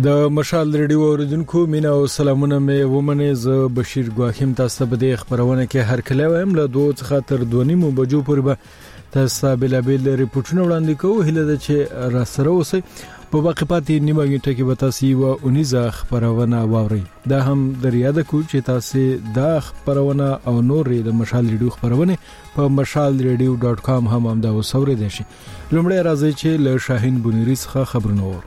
د مشال ریډیو اوریدونکو مینا او سلامونه مې ومنه ز بشیر ګواخیم تاسو په دې خبرونه کې هر کله وایم له 2 څخه تر 2:30 بجو پورې به تاسو بلابل ریپورتونه وړاندې کوو هله د چې را سره اوسئ په باقي پاتې نیمه غنټه کې به تاسو یو اونیزه خبرونه واورئ دا هم د یاد کو چې تاسو دا خبرونه او نور د مشال ریډیو خبرونه په mashalradio.com هم دا وسوري دي شي لومړی راځي چې له شاهین بونیری څخه خبرونه ور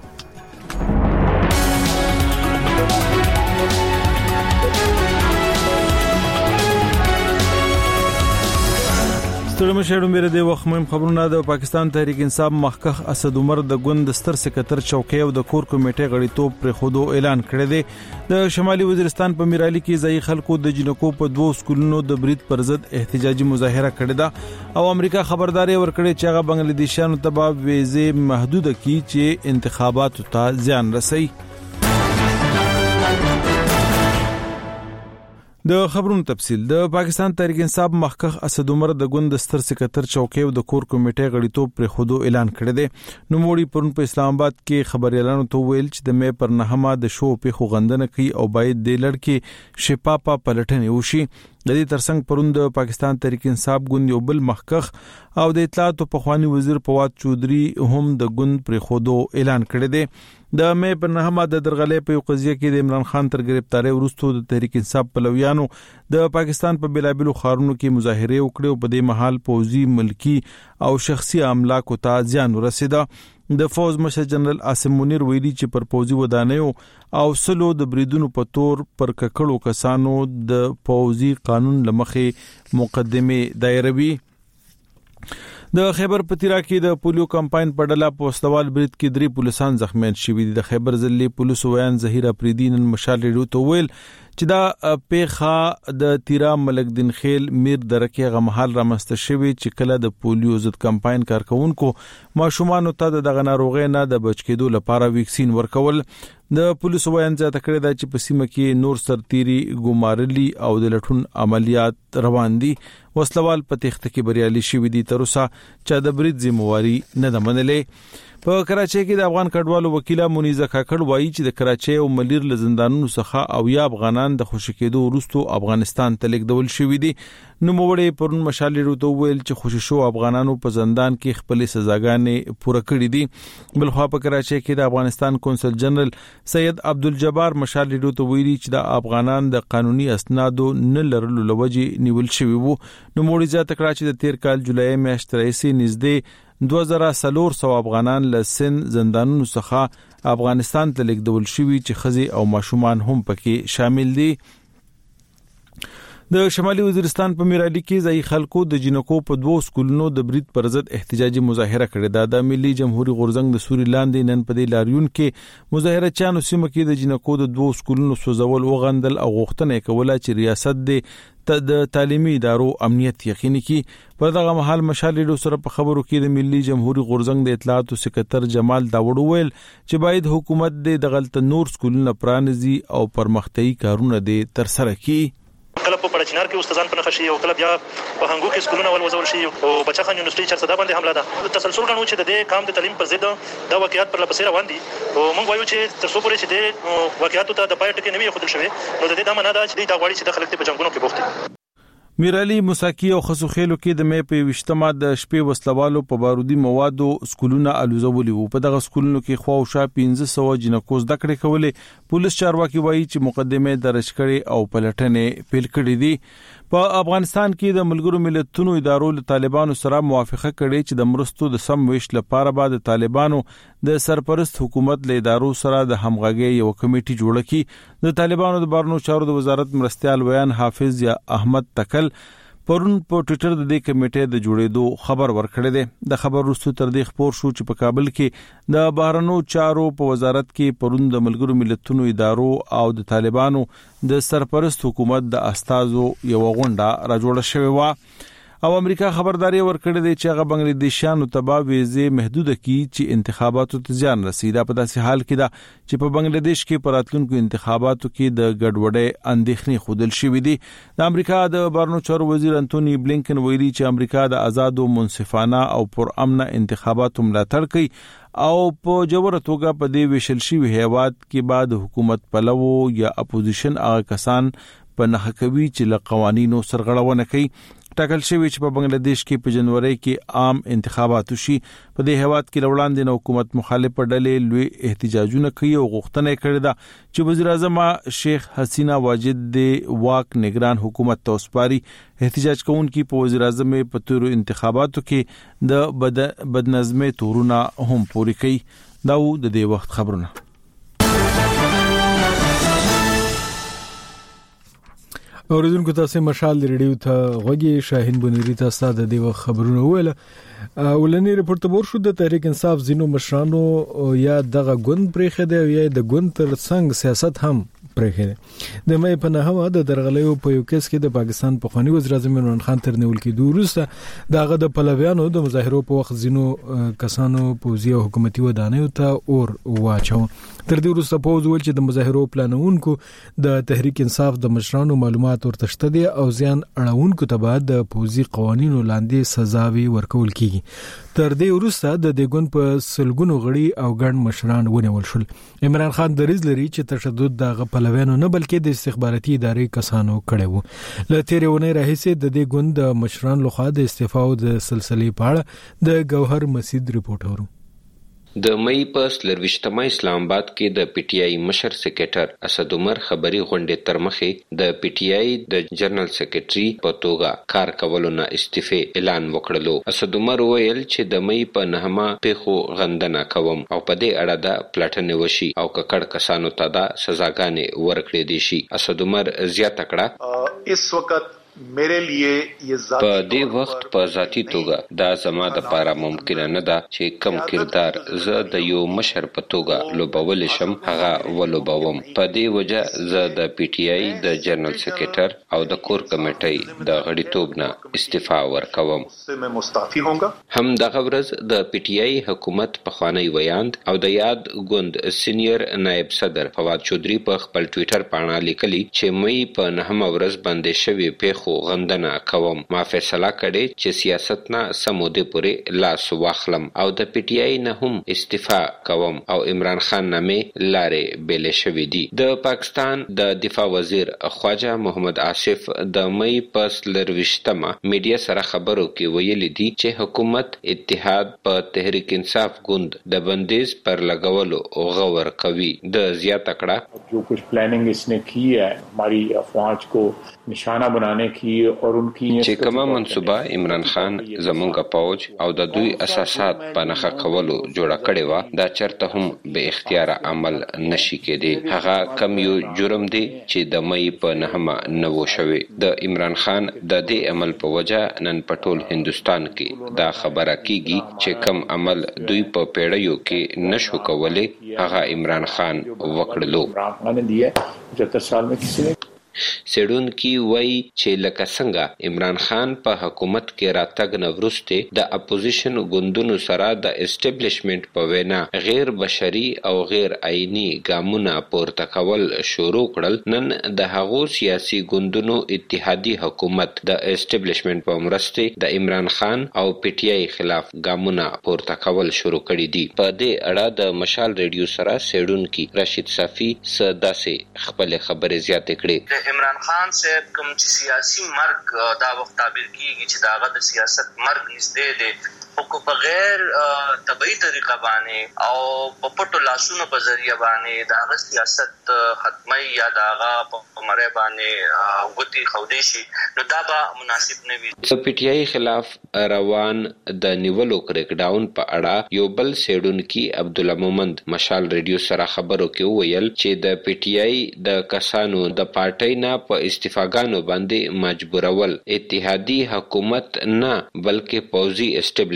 ستړي مشهور مېره د وخت مهم خبرونه د پاکستان تحریک انصاف مخکخ اسد عمر د ګوند ستر سکرټر چوکۍ او د کور کمیټې غړیتوب پر خودو اعلان کړی دی د شمالي وزیرستان په میرالي کې ځای خلکو د جنکو په 2 سکولونو د برید پر ضد احتجاجي مظاهره کړې ده او امریکا خبرداري ورکړې چې هغه بنگلاديشیانو ته به ویزه محدوده کړي چې انتخاباتو ته زیان رسي د خبرونو تفصیل د پاکستان تحریک انصاف مخکخ اسد عمر د ګوند ستر سکرټر چوکۍ او د کور کمیټې غړیتوب پر خودو اعلان کړی دی نو موړي پرون په اسلام آباد کې خبريالانو ته ویل چې د مې پر نهمه د شو په خوغندنه کوي او باید د لړکی شفافه پلټنه وشي د دې ترڅنګ پرون د پاکستان تحریک انصاف ګوند یو بل مخکخ او د اطلاعات او پخوانی وزیر فواد چودري هم د ګوند پر خودو اعلان کړی دی د مې په نهمه د درغلې په قضیه کې د عمران خان تر گرفتاری وروسته د تحریک انصاف پلویانو د پاکستان په بلابلو خارونو کې مظاهره وکړې او په دې محل پوزي ملکی او شخصي املاکو ته زیان ورسېده د فوز مشر جنرال عاصم منیر ویلي چې پر پوزي ودانیو او سلو د بریدونو په تور پر ککړو کسانو د پوزي قانون لمخې مقدمه دایروي د خیبر پتیرا کې د پولیو کمپاین په ډله په وسوال برید کې 3 پولیسان زخمیان شوي دي د خیبر ضلع پولیس ویان ظهیر افریدین مشال ریډیو ته ویل چې دا پیخه د تیرا ملک دین خیل میر درکه غمحال رامسته شوی چې کله د پولیو ضد کمپاین کارکونکو ماشومان ته دغه ناروغي نه د بچ کېدو لپاره ویکسین ورکول د پولیسو ویان ځا تکړه د چې په سیمه کې نور سرتيري ګمارلي او د لټون عملیات روان دي وسلوال په تخته کې بریالي شوی دي تر اوسه چې د برید ذمہواری نه ده منلې په کراچۍ کې د افغان کډوالو وکیله منیزه کاکړ وایي چې د کراچۍ او ملیر له زندانونو څخه او یا افغانان د خوشی کېدو وروسته افغانستان ته لیږدول شوی دي نو موړې پرون مشال ریډیو ویل چې خوشیشو افغانانو په زندان کې خپل سزاګانې پوره کړې دي بلخوا په کراچۍ کې د افغانستان کونسل جنرال سید عبدالجبار مشال ریډیو ویلي چې د افغانان د قانوني اسنادو نه لرلو لوجې نیول شوی وو نو موړي ځا تکړه چې د 13 کال جولای میاشتې راځي نږدې 2400 افغانان له سن زندانونو څخه افغانستان ته لیږدول شوي چې خزي او ماشومان هم پکې شامل دي د شمالي وزیرستان په میرالي کې ځای خلکو د جنکو په 2 سکولونو د برید پر ضد احتجاجي مظاهره کړې ده د ملي جمهوریت غورځنګ د سوري لاندې نن په دې لاریون کې مظاهره چانو سیمه کې د جنکو د 2 سکولونو سوزول او غندل او غوښتنه کوله چې ریاست د تعلیمي ادارو امنیت یقیني کړي په دغه محل مشال ریډیو سره په خبرو کې د ملي جمهوریت غورځنګ د اطلاعات او سکرټر جمال داوود ویل چې باید حکومت د غلط نور سکولونو پرانیزي او پرمختیايي کارونه دي تر سره کړي کله په پړچنار کې استادان په نخښي او کله بیا په هنګو کې سکولونه ولوزول شي او بچخان یونیورسيټي چې صدا باندې حمله ده تسلسل غنو چې د دې کام د تعلیم پر ضد د واقعیت پر لپسې روان دي او موږ وایو چې تر څو پورې چې د واقعیت ته د پای ټکی نه وي خودل شوی نو د دې د معنا ده چې د غواړي چې د خلک په جنگونو کې بوختي میرالي موساکی او خسوخېلو کې د مې په 20مه د شپې وسلوالو په بارودي موادو سکولونه الوزولي وو په دغه سکولونو کې خو او شا 1500 جنکو زده کړې کولې پولیس چارواکي وایي چې مقدمه درج کړي او پلټنې پیل کړې دي په افغانستان کې د ملګرو ملتونو ادارو له طالبانو سره موافقه کړې چې د مرستو د سم ویش لپاره بعد طالبانو د سرپرست حکومت له ادارو سره د همغږي یو کمیټه جوړه کړي د طالبانو د بهرنیو چارو د وزارت مرستيال ویان حافظ یا احمد تکل پرون په ټوئیټر د دې کمیټې د جوړېدو خبر ورکړی دی د خبر وروسته تر دې خبر شو چې په کابل کې د بهرنیو چارو په وزارت کې پرون د ملګرو ملتونو ادارو او د طالبانو د سرپرست حکومت د استازو یو غونډه را جوړه شوې و او امریکا خبرداري ورکړې ده چې هغه بنگلاديشیانو ته ویزه محدود کړي چې انتخاباتو ته ځان رسیدا. په داسې حال کې ده چې په بنگلاديش کې په راتلونکو انتخاباتو کې د ګډوډۍ اندېښنې خودل شوې دي. د امریکا د بهرنیو چارو وزیر انټونی بلینکن ویلي چې امریکا د آزاد او منصفانه او پرامن انتخاباتو ملاتړ کوي او په جوړه توګه په دې ویشل شوی هیواد کې بعد حکومت پلوو یا اپوزیشن هغه کسان په نخښه کوي چې له قوانینو سرغړونه کوي. ټاکل شوی چې په بنگلاديش کې په جنوري کې عام انتخابات وشي. په دې هیواد کې وړاندې د حکومت مخالف ډلې لوی احتجاجونه کوي او غوښتنه کړې ده چې وزیر اعظم شیخ حسینه واجد د واک نگران حکومت ته وسپاري. احتجاج کوونکي په وزیر اعظم په تور انتخاباتو کې د بدنظمي تورونه هم پوري کوي. دا د دې وخت خبرونه. اوریدونکو تاسو مشال ریډیو ته غوږی شاهین بنيري تاسو د دې خبرونه ویل. ولنی رپورت بور شو د تحریک انصاف زینو مشرانو یا دغه ګوند پرېخه دی یا د ګوند تر څنګ سیاست هم پرېخه دی. د مې په نهمه د درغلیو په یو کیس کې د پاکستان پخوانی وزیر اعظم عمران خان تر نیول کې دوروسته دغه د پلویانو د مظاهرو په وخت زینو کسانو پوزي او حکومتي ودانیو ته اور واچو. تر دې وروسته پوز ول چې د مظاهرو پلانونکو د تحریک انصاف د مشرانو معلومات ورتشته دي او ځان اړونکو ته بعد د پوزي قوانینو لاندې سزاوي ورکول کیږي. تر دې وروسته د دګون په سلګونو غړي او ګڼ مشران ونیول شول. عمران خان دریز لري چې تشدد د پلویانو نه بلکې د استخباراتي ادارې کسانو کړي وو. ل تیرونه راهیسه د دې ګوند د مشران لخوا د استعفا او د سلسلې په اړه د گوهر مسید رپورټ ورو. د مې په 23 اسلام آباد کې د پی ټی آی مشر سیکریټر اسد عمر خبري غونډې تر مخې د پی ټی آی د جنرال سیکریټري په توګه کار کولو نه استعفا اعلان وکړلو. اسد عمر ویل چې د مې په نهمه پیخو غندنه کوم او په دې اړه د پلاټنې وشي او ککړ کسانو ته د سزاګانې ورکړې دي شي. اسد عمر زیاته کړه اس وخت میرے لیے یہ ذاتی په دې وخت په ذاتی توګه دا زما د لپاره ممکن نه ده چې کم کردار زه د یو مشر په توګه لوبول شم هغه ولوبوم. په دې وجه زه د پی ټی آی د جنرال سیکریټر او د کور کمیټې د غړیتوب نه استعفا ورکوم. هم دغه ورځ د پی ټی آی حکومت پخوانی ویاند او د یاد ګوند سینیئر نائب صدر فواد چودھری په خپل ټوئیټر باندې لیکلي چې مې په نهمه ورځ باندې شوی پیخ غندنه کوم. ما فیصله کړې چې سیاست نه سموده پورې لاس واخلم او د پی ټی آی نه هم استعفا کوم او عمران خان نامې لارې بیل شوې دي. د پاکستان د دفاع وزیر خواجه محمد آصف د مې په 23مه میډیا سره خبرو کې ویلي دي چې حکومت اتحاد په تحریک انصاف ګوند د بندیز پر لګولو غور کوي. د زیاته کړه جو کچھ پلاننگ اس نے کی ہے ہماری افواج کو نشانہ بنانے کی اور ان کی چې کومه منصوبه عمران خان زمونږ پوج او د دوی اساسات په نخښه کولو جوړه کړې و دا چرته هم به اختیار عمل نشي کېدی. هغه کم یو جرم دی چې د مې په نهمه نو شوی. د عمران خان د دې عمل په وجه نن په ټول هندستان کې دا خبره کیږي چې کم عمل دوی په پیړیو کې نشو کولای هغه عمران خان وکړلو. 75 سال میں کسی نے سیډون کی وای چې لکه څنګه عمران خان په حکومت کې راتګ نه وروسته د اپوزیشن ګوندونو سره د اسټابلیشمنت په وینا غیر بشري او غیر آئینی ګامونه پورته کول شروع کړل. نن د هغو سیاسي ګوندونو اتحادي حکومت د اسټابلیشمنت په مرسته د عمران خان او پی ټی آی خلاف ګامونه پورته کول شروع کړي دي. په دې اړه د مشال ریډیو سره سیډون کی رشید صافی سداسه خپل خبرې زیاتې کړې. عمران خان صاحب کوم چې سیاسي مرګ دا وخت تعبیر کیږي چې داغه د سیاست مرګ نږدې دی او په غیر طبيعي طریقه باندې او په پټو لاسونو په ذریعہ باندې داغه سیاست ختمي یا داغه په مری باندې وګتی خودي شي نو دا به مناسب نه وي. پی ټی آی خلاف روان د نیولو کریک ډاون په اړه یو بل سیډون کی عبد الله مومند مشال ریډیو سره خبرو کې ویل چې د پی ټی آی د کسانو د پارټۍ نه په استعفاګانو باندې مجبورول اتحادي حکومت نه بلکې پوزي اسټابلیش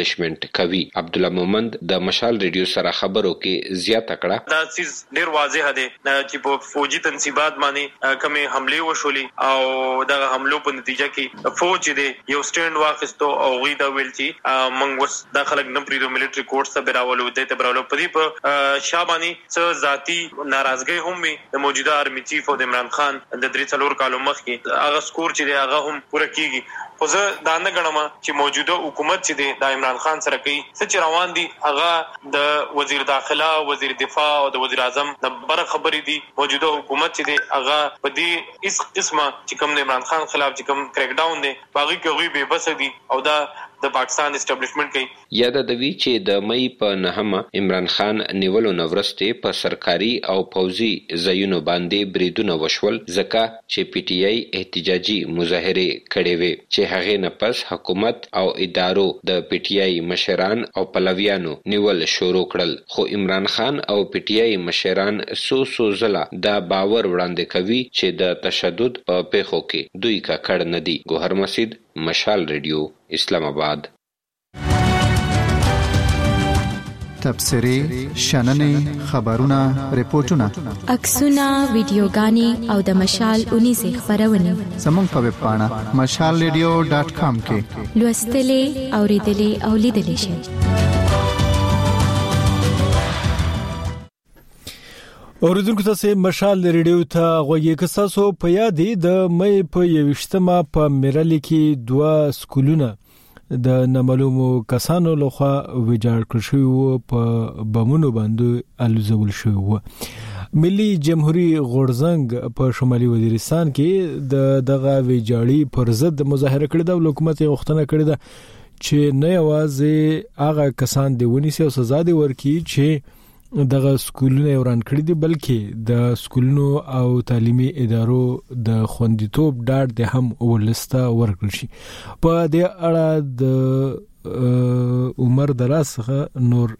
اسټابلیشمنت کوي. عبد الله مومند د مشال ریډیو سره خبرو کې زیاته کړه. دا چیز ډیر واضح دی چې په فوجي تنصیبات باندې کومه حمله وشولي او دا حملو په نتیجه کې فوج دې یو سټاند واخیستو او غي دا ویل چې موږ وس داخله نم پریدو ملټری کورټ ته براولو د ته براولو په دې په شابانی څه ذاتی ناراضګي هم وي د موجوده آرمي چیف او د عمران خان د 3 کالو مخکې هغه سکور چې هغه هم پوره کیږي. خو زه دا نه ګڼم چې موجوده حکومت چې د عمران خان سره کوي څه روان دي هغه د وزیر داخله وزیر دفاع او د وزیر اعظم د بر خبرې دي. موجوده حکومت چې هغه په دې اس قسمه چې کوم د عمران خان خلاف چې کوم کریک ډاون دي باغی کوي به بس دي او دا د پاکستان اسټابلیشمنت کوي. یاد د وی چې د مې په 9 عمران خان نیولو نورسته په سرکاري او پوځي ځایونو باندې بریدونه وشول ځکه چې پی ټی آی احتجاجي مظاهره کړې وې چې هغه نه پس حکومت او ادارو د پی ټی آی مشران او پلویانو نیول شروع کړل. خو عمران خان او پی ټی آی مشران سو زلا دا باور وړاندې کوي چې د تشدد په پیښو کې دوی کا کړ نه دي. ګوهر مسجد، مشال ریډیو، اسلام آباد. تبصرې، شننې، خبرونه، ریپورتونه، عکسونه، ویډیوګانې او د مشال 19 خبرونه زموږ په ویب پاڼه mashalradio.com کې لوستلې، اوریدلې او لیدلې شئ. اوریدونکو تاسو مشال ریډیو ته غوږی کساسو په یادې د مې په 21مه په میرالي کې 2 سکولونه د نامعلومو کسانو لخوا ویجاړ کړل شوی په بمونو باندې الوزول شوی. ملي جمهوریت غورزنګ په شمالي وزیرستان کې دغه ویجاړي پر ضد مظاهره کړې ده. حکومت یې غوښتنه کړې ده چې نه یوازې هغه کسان دی ونیسي او سزا دی ورکړي چې دغه سکولونه وران کړی دي بلکې د سکولونو او تعلیمي ادارو د خوندیتوب ډاډ د هم ولسته ورکړل شي. په دې اړه د عمر دراسه نور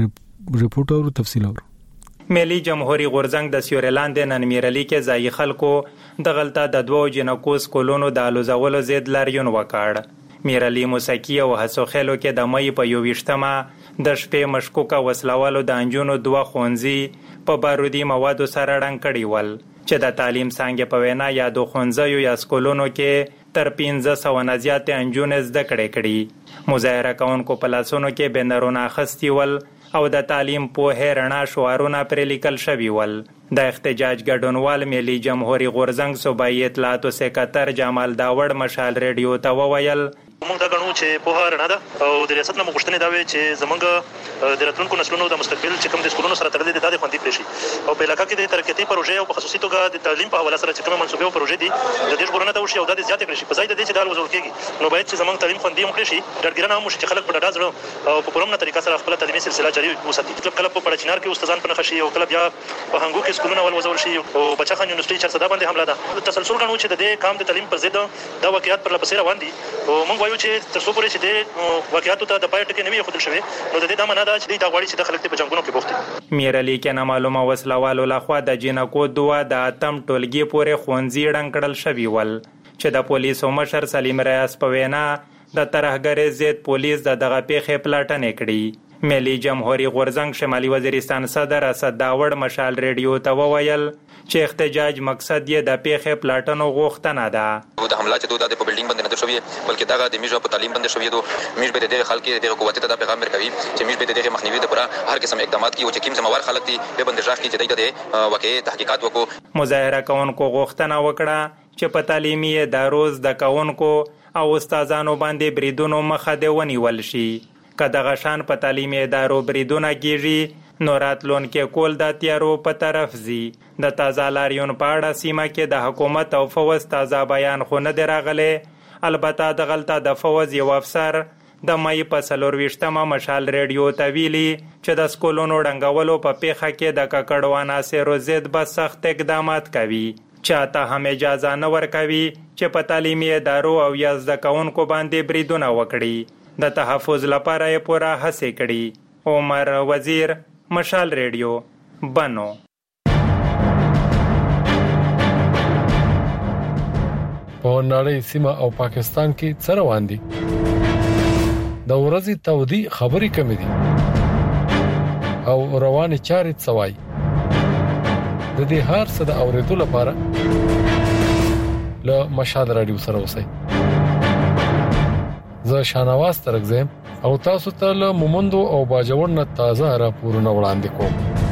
ریپورت او تفصیل اور. ملي جمهوریت غورزنګ د سیورلاند نن میرالي کې ځای خلکو د غلطه د 2 جنکو سکولونو د الوزولو ضد لاریون وکړ. میرالي موسیقي او حسوخلو کې د مې په 21مه د شپې مشکوکه وسلوالو د انجونو 2 خونځي په بارودي موادو سره ډنګ کړي ول چې د تعلیم څنګه په وینا یا د خونځو یا سکولونو کې تر 1500 نه زیات انجونې زده کړي. مظاهره کوونکو په لاسونو کې بنرونه اخیستي ول او د تعلیم په رڼا شعارونه پر لیکل شوي ول. د احتجاج ګډونوال ملي جمهوریت غورزنګ صوبایي اطلاعاتو سکرټر جمال داوړ مشال ریډیو ته وویل موږ دا غنو چې په هر نه ده او د ریاست نه مغشتنه دا وی چې زمونږ د راتلونکو نسلونو د مستقبل چې کوم د سکولونو سره تړلې دي د خوندې پېښې او په علاقې کې د ترقیتي پروژې او په خصوصي توګه د تعلیم په حواله سره چې کوم منسوبې او پروژې دي د دې ژغورنه ته وشي او د دې زیاتې کړي شي په ځای د دې چې دا وزول کېږي نو باید چې زمونږ تعلیم خوندې هم کړي شي ډاډګیرانه هم شي چې خلک په ډاډه زړه او په پرمنه طریقه سره خپل تعلیمي سلسله جاري وساتي. کله په پړچینار کې استادان په نخښي او کله بیا په هنګو کې سکولونه ولوزول شي او بچا خان یونیورسيټي چر صدا باندې حمله ده. تسلسل غنو چې د دې کام د تعلیم پر ضد دا واقعیت پر لپسې روان دي او موږ وایو چې تر څو پورې چې د واقعیتو ته د پای ټکی نه وي خودل شوی نو د دې د معنا دا چې دا غواړي چې د خلک په جنگونو کې بوخت دي. میرالي کې نامعلومه وسلوالو لخوا د جنکو 2 د اتم ټولګي پورې خونځي ډنګ کړل شوی ول چې د پولیسو مشر سلیم ریاض په وینا د ترهګرۍ ضد پولیس دغه پیښې پلاټنې کړې. ملي جمهوریت غورزنګ شمالي وزیرستان صدر اسد داوړ مشال ریډیو ته وویل چې احتجاج مقصد یې د پیښې پلاټنو غوښتنه ده. د حمله چې دوی د بلډینګ باندې نه شوی بلکې دغه د میجو په تعلیم باندې شوی دوی میج به د خلکو د قوت ته د پیغام ورکوي چې میج به د مخنیوي لپاره هر قسم اقدامات کوي او چې کوم ذمہوار خلک دي به باندې ځاخ کې چې د واقعي تحقیقات وکړو. مظاهره کوونکو غوښتنه وکړه چې په تعلیمي ادارو د کوونکو او استادانو باندې بریدونو مخه دی ونیول شي. که دغه شان په تعلیمي ادارو بریدونه کیږي نو راتلونکي کول د تیارو په طرف زی. د تازه لاریون په اړه سیمه کې د حکومت او فوز تازه بیان خو نه دی راغلی. البته د غلطه د فوز یو افسر د مې په 24مه مشال ریډیو ته ویلي چې د سکولونو ډنګولو په پیښه کې د ککړو عناصرو ضد به سخت اقدامات کوي. چاته هم اجازه نه ورکوي چې په تعلیمي ادارو او یا زده کوونکو باندې بریدونه وکړي. د تحفظ لپاره یې پوره هڅې کړي. عمر وزیر، مشال ریډیو، بنو. په نړۍ سیمه او پاکستان کې څه روان دي؟ د ورځې تودي خبري کمې دي او رواني چارې څوای د دې هر څه د اوریدو لپاره له مشال رادیو سره اوسئ. زه شانواز ترغزم او تاسو ته له مومندو او باجوړ نه تازه راپورونه وړاندې کوم.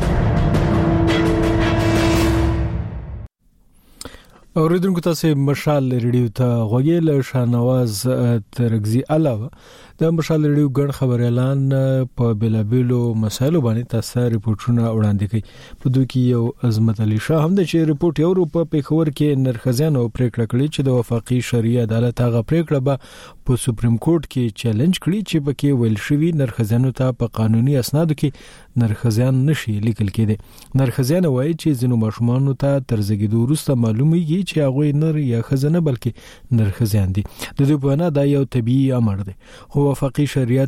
اوریدونکو تاسو مشال ریډیو ته غوږی له شانواز ترغزي علاوه د مشال ریډیو ګڼ خبريالان په بلابلو مسایلو باندې تاسو ریپورتونه وړاندې کوي. په دوی کې یو عظمت علي شاه هم د چې ریپورت یو په پیښور کې نرخزیانو پریکړه کړې چې د وفاقي شرعي عدالت هغه پریکړه به په سپریم کورټ کې چیلنج کړي چې پکې ویل شوی نرخزیانو ته په قانوني اسنادو کې نرخزیان نشي لیکل کېدي. نرخزیان وایي چې ځینو ماشومان ته تر زیږیدو وروسته معلومیږي چې هغه نر یا خزانه بلکې نرخزیان دي. د دوی په اړه دا یو طبيعي امر دی. خو وفاقي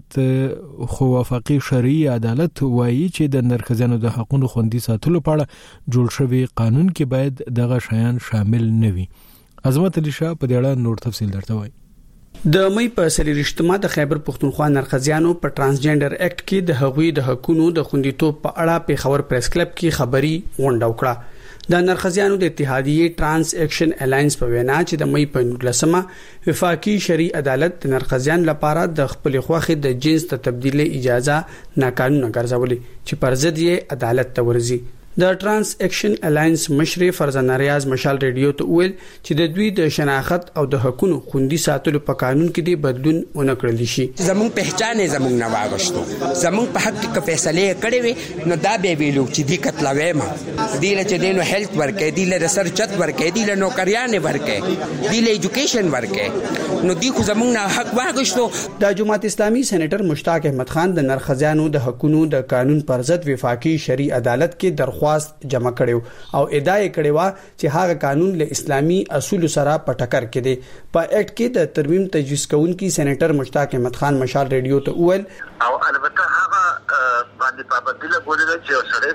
شرعي عدالت وایي چې د نرخزیانو د حقوقو خوندي ساتلو په اړه جوړ شوی قانون کې باید دغه شیان شامل نه وي. عظمت علي شاه په دې اړه نور تفصیل درته وایي. د مې په سری رښتما د خیبر پختونخوا نرخزیانو په ترانسجنډر اکټ کې د هغوی د حقوقو د خوندیتوب په اړه په خبر پریس کلب کې خبري غونډه وکړه. د نرخزیانو د اتحادیه ترانس اکشن الاینس په وینا چې د مې په 19مه وفاقي شرعي عدالت د نرخزیان لپاره د خپل خوخه د جنس ته تبدیلی اجازه ناقانونه ګرځولې چې پر ضد یې عدالت ته ورزي. د ترانس اکشن الاینس مشر فرزانه ریاض مشال ریډیو ته ویل چې د دوی د شناخت او د حقوقو خوندي ساتلو په قانون کې د بدلون ونکړل شي. زمون پہچان زمون نه واغښتو زمون په حق کې فیصله کړې وي نو دا به ویلو چې دی کتلوي ما دی له چې دینو هیلث ورکې دی له ریسرچ ورکې دی له نوکریان ورکې دی له ایجوکیشن ورکې نو دی خو زمون نه حق واغښتو. د جماعت اسلامي سېنیټر مشتاق احمد خان د نرخزیانو د حقوقو د قانون پر ضد وفاقي شرعي عدالت کې درخواست جمع کړو او ادعا کړې و چې هغه قانون له اسلامي اصول سره په ټکر کې دی. په اکټ کې د ترمیم تجویز کوونکی سېنیټر مشتاق احمد خان مشال ریډیو ته ویل او البته هغه باندې پابندي لګولې چې سره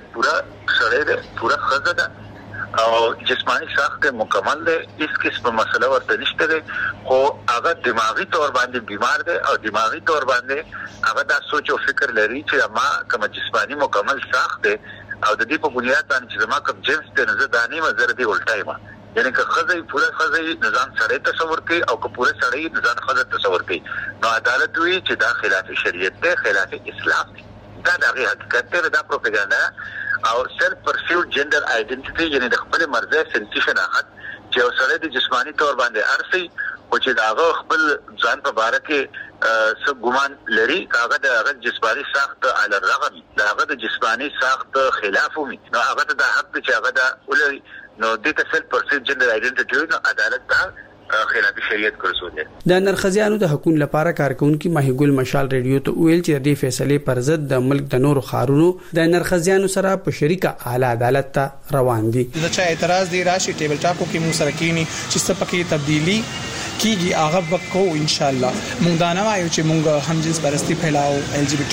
پورا خزه او جسمانی ساخت مکمل ده. اس قسم مسله ورته نشته ده خو هغه دماغي تور باندې بیمار ده او دماغي تور باندې هغه دا سوچ او فکر لري چې ما کوم جسمانی مکمل ساخت ده او د دې په بنیاد باندې چې ما کوم جنس ته نه ځدانې مزر دی ولټای ما یعنی که خزه پورا خزه نظام سره تصور کوي او که پورا سره نظام خزه تصور کوي نو عدالت وی چې دا خلاف شریعت ده خلاف اسلام دی. دا د حقیقت ته دا پروپاګاندا او سیلف پرسیوډ جندر ائیډنټیټي یعنی د خپل مرزه سنتي شناخت چې سره د جسمانی تور باندې ارسي او چې دا خپل ځان په باره کې څه ګمان لري هغه د جسمانی ساخت علی الرغم هغه د جسمانی ساخت خلاف وي نو هغه د حق چې هغه د ولري نو د سیلف پرسیوډ جندر ائیډنټیټي نو عدالت دا خلاف شریعت ګرځول دي. د نرخزیانو د حقوقو لپاره کارکونکو ماهیګل مشال ریډیو ته ویل چې د فیصله پر ضد د ملک د نور خارونو د نرخزیانو سره په شریکه اعلی عدالت ته روان دي. د چا اعتراض دی راشي ټیبل ټاپو کې مو سره کینی چې څه پکې تبدیلی کیږي هغه وکړو ان شاء الله. مونږ دا نه وایو چې مونږ هم جنس پرستی پھیلاو ال جی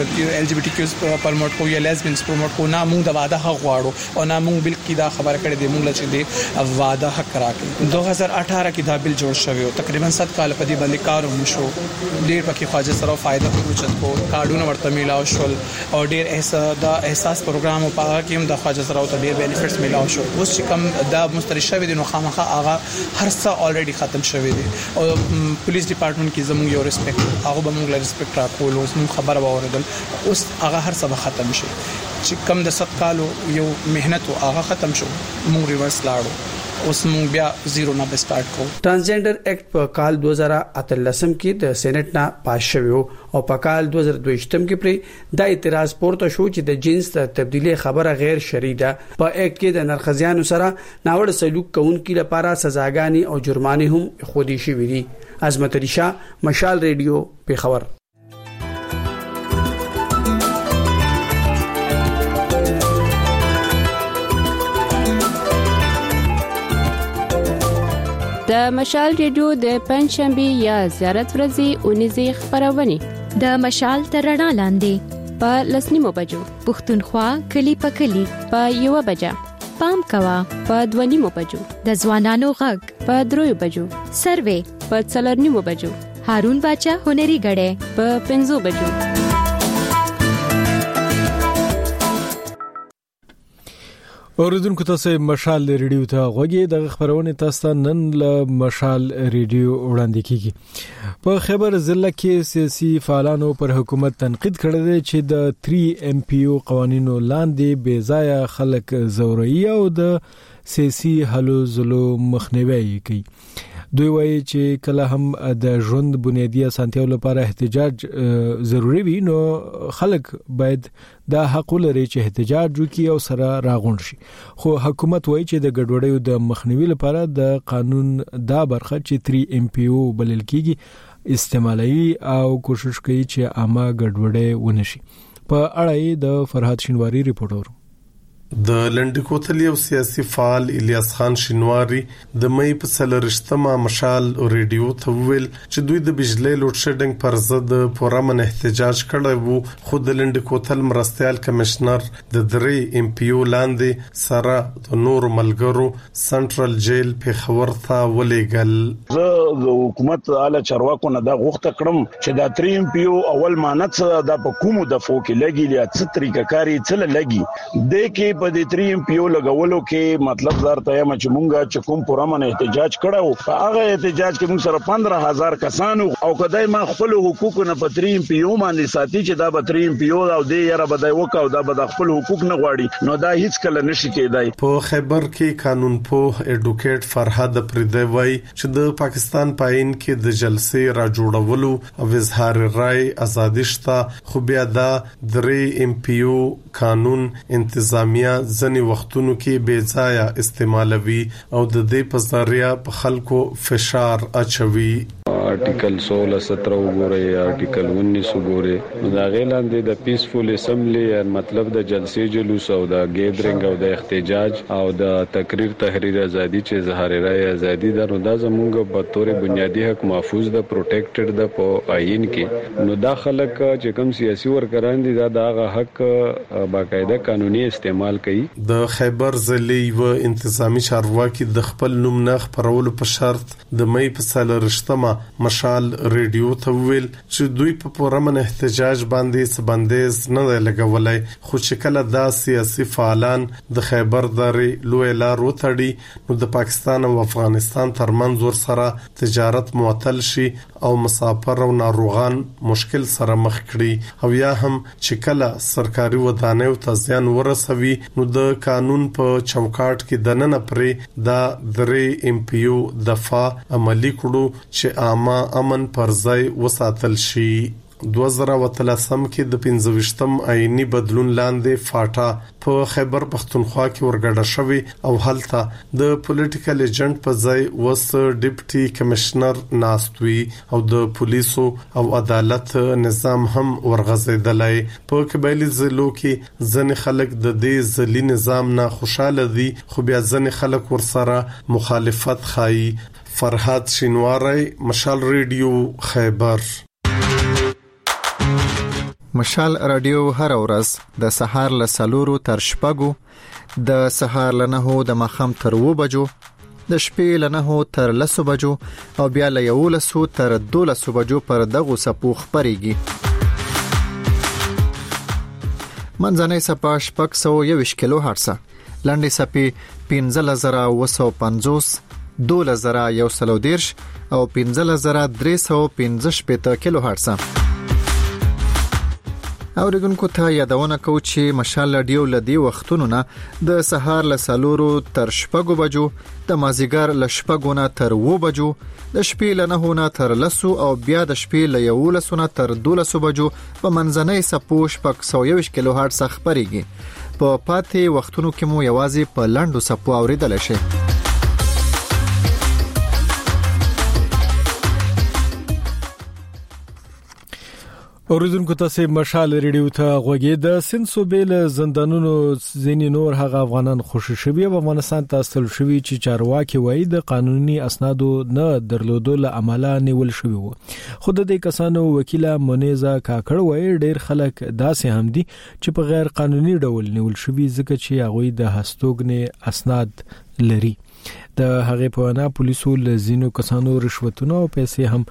بی ټي پرموټ کو یا لیسبینز پرموټ کو نه مونږ د واده حق غواړو او نه مونږ بل کې دا خبره کړې دي مونږ چې دی واده حق راکړي. 2018 کې دا بل جوړ شوی او تقریبا 7 کال په دې باندې کار وشو. ډېر پکې خواجه سره فائدہ پروچت کو کارډونه ورته میلاو شول او ډېر احساس پروګرام او پاګه کې هم د خواجه سره ته ډېر بینیفټس میلاو شو. اوس چې کوم دا مسترشوي دي نو خامخا هغه هر څه الریډي ختم شوی او پولیس ډپارټمنټ کې زموږ یو ریسپیکټ هغه به موږ له ریسپیکټ راکول اوس موږ خبره واوریدل اوس هغه هر څه ختم شي چې کم د 7 کالو یو مهنت او هغه ختم شو موږ ریورس لاړو اوس موږ بیا زیرو نه سٹارټ کوو. ترانسجنډر اکټ په کال 2013 کې د سېنات نه پاس شوی او په کال 2022 کې پر د اعتراض پورته شو چې د جنس تبدیلی خبره غیر شرعي ده. په اکټ کې د نرخزیانو سره ناوړ سلوک کوونکو لپاره سزاګانی او جرمانه هم خودي شوې دي. عظمت علي شاه مشال ریډیو پیښور. د مشال ریډیو د پنځشنبه یا زیارت ورځې اونیزه خبرونه د مشال تر رڼا لاندې په لسنیمو بجو پښتونخوا کلی په کلی په 1 بجه پام کوا په 2 بجو د ځوانانو غږ په 3 بجو سروې په 4 بجو هارون باچا هنري غړې په 5 بجو. اوریدونکو تاسو مشال ریډیو ته غوږی د خبرونه تاسو نن له مشال ریډیو وړاندې کیږي. په خیبر ضلع کې سیاسي فعالانو پر حکومت تنقید کړی دی چې د 3 MPO قوانینو لاندې بې ځای خلک زوري او د سیاسي حلو زلو مخنیوي کوي. دوی وایي چې کله هم د ژوند بنیادی اسانتیاو لپاره احتجاج ضروری وي نو خلک باید دا حق لري چې احتجاج وکړي او سره راغونډ شي. خو حکومت وایي چې د ګډوډۍ د مخنیوي لپاره د قانون دا برخه چې 3 MPO بلل کیږي استعمالي او کوشش کوي چې عامه ګډوډۍ ونشي. په اړه د فرهاد شینواری ریپورټر. د لنډی کوتل یو سیاسي فعال الیاس خان شینواری د مې په سلرشتمه مشال ریډیو ته ویل چې دوی د بجلی لوډ شیډینګ پر ضد پرامن احتجاج کړی وو، خو د لنډی کوتل مرستيال کمشنر د 3 MPO لاندې سره د نور ملګرو سنټرل جیل په خبر ته ولېګل. زه د حکومت اعلی چارواکو نه دا غوښتنه کړم چې دا 3 MPO اول مانت دا په کومو د فوق لګي یا څه طریقه کاری څه لګي د کې په دې 3 MPO لګولو کې مطلب درته یم چې مونږه چې کوم پرامن احتجاج کړو هغه احتجاج کې مونږ سره 15000 کسانو او کدای ما خپل حقوق نه په 3 MPO باندې ساتي چې دا به 3 MPO او دې یاره بدای وکاو دا به خپل حقوق نه غواړي نو دا هیڅ کله نشي کېدای. په خیبر کې قانون پوه ایډوکیټ فرهاد پردی وای چې د پاکستان پاین کې د جلسې را جوړولو او اظهار رائے ازادي شته، خو بیا دا 3 MPO قانون انتظامیه ځنی وختونو کې بې ځای استعمالوي او د دې په ذریعہ په خلکو فشار اچوي. آرټیکل 16 17 وګورئ، آرټیکل 19 وګورئ. دا غیلاندې د پیسفول اسمبلی مطلب د جلسې جلوس او د ګیدرینګ او د احتجاج او د تقریر تحریر ازادي چې اظهار رائے ازادي ده نو دا زموږ په تور بنیادی حق محفوظ ده، پروټیکټډ ده په آئین کې. نو دا خلک چې کوم سیاسي ورکران دي دا دغه حق باقاعده قانوني استعمال کوي. د خیبر ضلع و انتظامی چارواکي د خپل نوم نه خبرولو په شرط د مې په سلرشتمه مشال ریډیو ته ویل چې دوی په پرامن احتجاج باندې سبندیز نه لګولای، خو چې کله دا سیاسي فعالان د خیبر درې لوی لار وتړي نو د پاکستان او افغانستان ترمنځ ور سره تجارت معطل شي او مسافر او ناروغان مشکل سره مخ کړي او یا هم چې کله سرکاري ودانیو ته زیان ورسوي نو د قانون په چوکاټ کې دننه پرې دا 3 MPO دفاع عملی کړو چې عامه امن پر ځای وساتل شي. 2013 کې د 25م آئینی بدلون لاندې فاټا په خیبر پختونخوا کې ورګډه شوی او هلته د پولیټیکل ایجنټ په ځای وس ډیپټي کمشنر ناستوي او د پولیسو او عدالت نظام هم ورغزیدلای. په قبایلی ضلعو کې ځنې خلک د دې ځلي نظام نه خوشاله دي خو بیا ځنې خلک ورسره مخالفت خایي. فرهاد شینواری، مشال ریډیو، خیبر. مشال رادیو هر ورځ د سهار له 4 تر 6، د سهار له 9 د مخام تر 2 بجو، د شپې له 9 تر 10 بجو او بیا له 11 تر 12 بجو پر دغه سپو خبريږي. منځنۍ سپا 621 کیلو هرتز، لنډي سپي 15950، 2110 او 15315 کیلو هرتز. اوریدونکو ته یادونه کو چې مشال رادیو لدی وختونو نه د سهار له 4 تر 6 بجو، د مازیګر له 6 نه تر 2 بجو، د شپې له 9 نه تر 10 او بیا د شپې له 11 نه تر 12 بجو په منځنۍ سپو 621 کیلو هرتز خبريږي. په پاتې وختونو کې مو یوازې په لاندو سپو اوریدل شي. اوریدونکو تاسو مشال ریډیو ته غوږی. د سنسوبیل زندانونو ځینې نور هغه افغانان خوشی شوی او افغانستان ته استل شوی چې چارواکي وایي د قانوني اسنادو نه درلودو له عمله نیول شوی وو. خود د کسانو وکیله منیزه کاکړ وایي ډیر خلک داسې هم دي چې په غیر قانوني ډول نیول شوی ځکه چې هغه د هستوګنې اسناد لري. د هغه په وینا پولیسو له ځینو کسانو رشوتونه او پیسې هم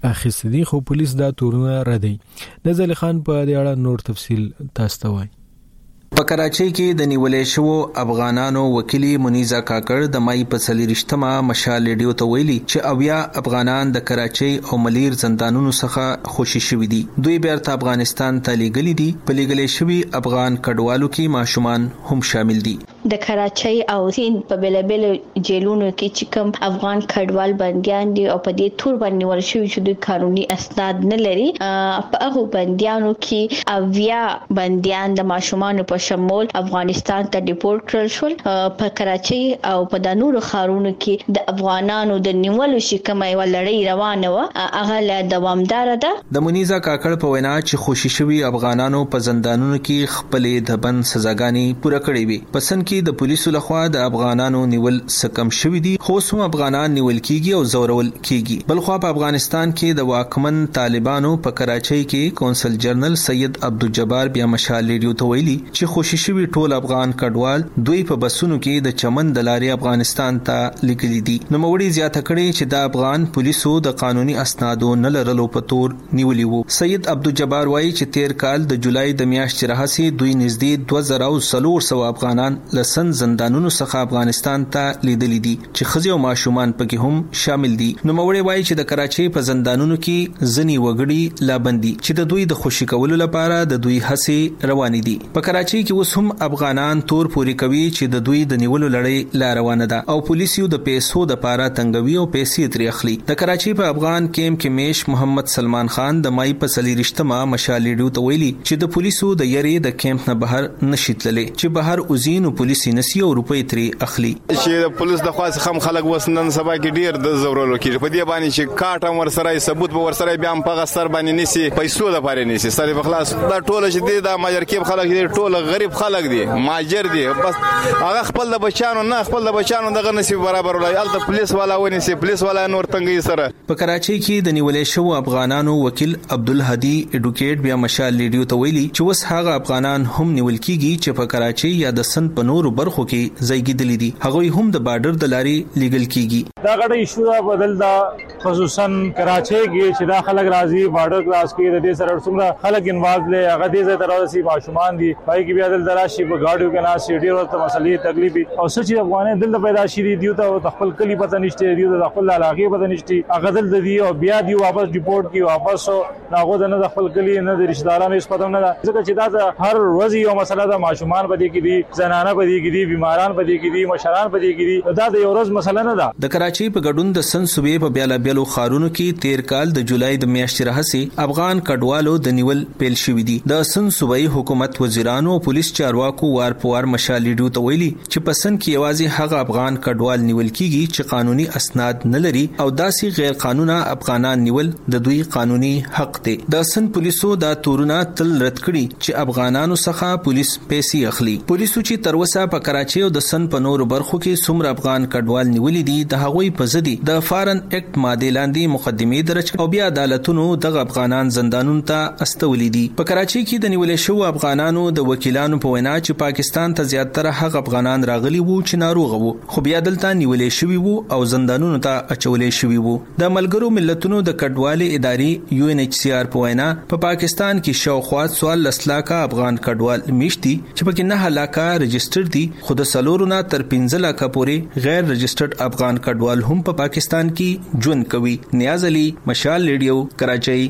اخیستي، خو پولیس دا تورونه ردی. نزل خان په دې اړه نور تفصیل تاسو ته وایي. په کراچۍ کې د نیولې شو افغانانو وکیل منیزا کاکړ د مای په 30مه مشال ریډیو ته ویلي چې اویا افغانان د کراچۍ او ملیر زندانونو څخه خوشي شوي دي. دوی بیرته افغانستان ته لیږلي دي. په لیږلې شوي افغان کډوالو کې ماشومان هم شامل دي. د کراچۍ او سیند په بلبل جیلونو کې چې کوم افغان کډوال بنديان دي او په دې تور باندې ول شوی چې د قانوني اسناد نه لري، په هغه بنديانو کې اویا بنديان د ماشومان په شمول افغانستان ته ډیپورټ کړل شول. په کراچۍ او په د نورو ښارونو کې د افغانانو د نیولو شکمه یو لړۍ روانه و، هغه لا دوامدار ده. د منیزا کاکړ په وینا چې خوشي شوي افغانانو په زندانونو کې خپلې د بند سزاګانې پوره کړې وي. پسند کې د پولیسو لخوا د افغانانو نیول سکم شوي دي، خو هم افغانان نیول کیږي او زورول کیږي. بلخوا په افغانستان کې د واکمن طالبانو په کراچۍ کې کونسل جنرال سید عبدالجبار بیا مشال ریډیو ته ویلي چې خوشي شوي ټول افغان کډوال دوی په بسونو کې د چمن د لارې افغانستان ته لیکلي دي. نو موري زیاته کړي چې د افغان پولیسو د قانوني اسنادو نه لرلو په تور نیولي وو. سید عبدالجبار وایي چې تیر کال د جولای د میاشتې راهسي دوی نږدې 2400 افغانان لسن زندانونو څخه افغانستان ته لیدلي دي چې ښځې او ماشومان پکې هم شامل دي. نو موري وایي چې د کراچۍ په زندانونو کې ځنی وګړي لا بندي چې د دوی د خوشي کولو لپاره د دوی هڅې روانې دي. په کراچۍ کې اوس هم افغانان تور پوری کوي چې د دوی د نیولو لړۍ لا روانه ده او پولیسو د پیسو د پاره تنګوي او پیسې ترې اخلي. د کراچۍ په افغان کیمپ کې میش محمد سلمان خان د مای په 30مه مشال ریډیو ته ویلي چې د پولیسو د یری د کیمپ نه بهر نشیتللې چې بهر اوزین او پولیسي نسی او روپۍ ترې اخلي. چې د پولیس د خاص خم خلک وسنن سبا کې ډیر د زورولو کې په دې باندې چې کاټم ورسره ثبوت به ورسره بیا هم په غسر باندې نسی پیسو د پاره نسی سره خلاص دا ټول چې د ماجر کې خلک دي ټول غریب خلک دي ماجر دي بس هغه خپل د بچانو نه خپل د بچانو دغه نصیب برابر ولای الته پولیس والا ونیسي پولیس والا نور تنګي سره. په کراچۍ کې د نیولې شو افغانانو وکیل عبدالهادي اډوکیټ بیا مشال ریډیو ته ویلي چې وس هغه افغانان هم نیول کیږي چې په کراچۍ یا د سند په نورو برخو کې ځایګیدلې دي هغه هم د بارډر د لارې لیګل کیږي. دا غړي ایشو بدل دا خصوصا کراچۍ کې چې دا خلک راځي بارډر کراس کوي د دې سره څومره خلک انوالو دي هغه دې ځای ته راځي ماشومان دي پای کې بیا دل دراشي په گاډیو کې نه سیډي ورته مسلې تکلیف او سچ افغانان دل پیدا شي دي ته خپل کلی پته نشته دی د خپل علاقه پته نشته هغه دل دی او بیا دی واپس ریپورت کی واپس ناغه نه خپل کلی نه د رشتہ دارانو هیڅ پته نه ده ځکه چې دا هر ورځ یو مسله ده ماشومان پدې کې دي زنانه پدې کې دي بیماران پدې کې دي مشران پدې کې دي دا د یو ورځ مسله نه ده. د کراچۍ په ګډون د سن صوبې په بیاله بیلو خارونو کې تیر کال د جولای د میاشتې راهسي افغان کډوالو د نیول پیل شوې دي. د سن صوبې حکومت وزیرانو او پولیس چارواکو وار په وار مشال ریډیو ته ویلي چې پسند کې یوازې هغه افغان کډوال نیول کیږي چې قانوني اسناد نه لري او داسې غیر قانوني افغانان نیول د دوی قانوني حق دی. د سن پولیسو دا تورونه تل رد کړي چې افغانانو څخه پولیس پیسې اخلي. پولیسو چې تر اوسه په کراچۍ او د سن په نورو برخو کې څومره افغان کډوال نیولې دي د هغوی په ضد د فارن اکټ ماده لاندې مقدمې درج او بیا عدالتونو دغه افغانان زندانونو ته استولې دي. په کراچۍ کې د نیولې شو افغانانو د وکیلانو په وینا چې پاکستان ته زیاتره هغه افغانان راغلي وو چې ناروغ وو خو بیا دلته نیولې شوی وو او زندانونو ته اچولې شوی وو. د ملګرو ملتونو د کډوالۍ ادارې UNHCR په وینا په پاکستان کې شاوخوا 14 لکه افغان کډوال میشتي چې پکې 9 لکه رجسټر دي خو د سلورونه تر 15 لکه پورې غیر رجسټرډ افغان کډوال هم په پاکستان کې ژوند کوي. نیاز علي مشال ریډیو کراچۍ.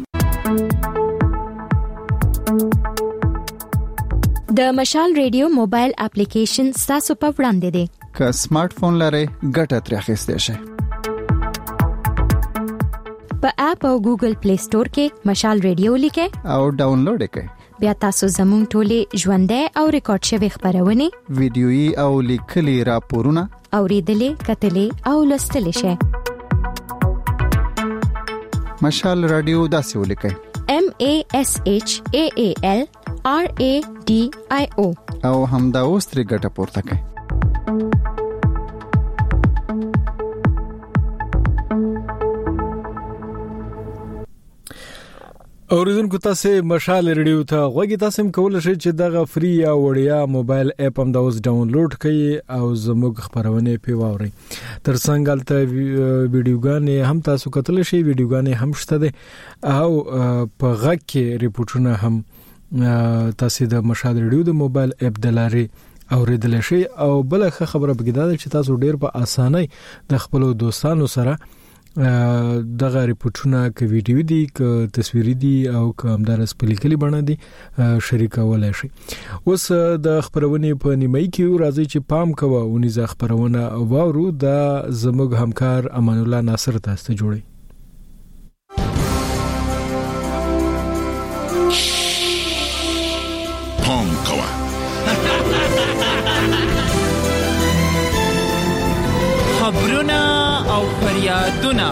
د مشال ریډیو موبایل اپلیکیشن تاسو په وړاندې دی. که سمارټ فون لرئ ګټه ترې اخیستئ شئ. په اپ او ګوګل پلی سٹور کې مشال ریډیو لیکئ او ډاونلوډ کړئ. بیا تاسو زموږ ټولې ژوندۍ او ریکارډ شوی خبرونه ویډیويي او لیکلي راپورونه اوریدلې کتلې او لوستلې شئ. مشال رادیو داسې ولیکئ MASHAAL RADIO او همدا اوس ترې ګټه پورته کړئ. اوریدونکو تاسو مشال ریډیو ته غوږی تاسو هم کولای شئ چې دغه فری یا وړیا موبایل اپ هم د اوس ډاونلوډ کړئ او زموږ خبرونه پیواوري ترڅنګ ته ویډیوګانې هم تاسو کتل شئ ویډیوګانې هم شته ده او په غږ کې ریپورتونه هم تاسو د مشال ریډیو د موبایل اپ د لارې اوریدل شئ او بل خبره بګیدا چې تاسو ډیر په اسانۍ د خپل دوستانو سره دغه ریپورتونه ک ویډیو دي ک تصویري دي او ک همدارس په لیکلي بڼه دي شریکولای شي. اوس د خبرونه په نیمه کې راځي چې پام کوه ونیزه خبرونه واورو د زموږ همکار امان الله ناصر تاسو ته جوړي. پام کوه خبرونه او فریادونه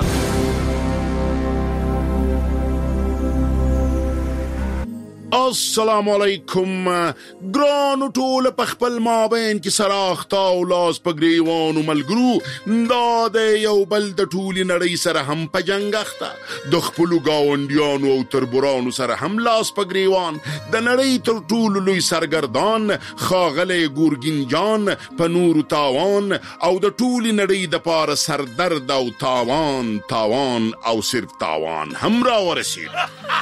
السلام علیکم ګرانو ټول په خپل مابین کې سراختا او لاس پګریوان او ملګرو دا د یو بل د ټولي نړۍ سره هم په جنگ اخته د خپل گاونډیانو او تربورانو سره هم لاس پګریوان د نړۍ تر ټولو لوی سرګردان خاغله ګورګین جان په نور تاوان او د ټولي نړۍ د پاره سردرد او تاوان او صرف تاوان هم را ورسید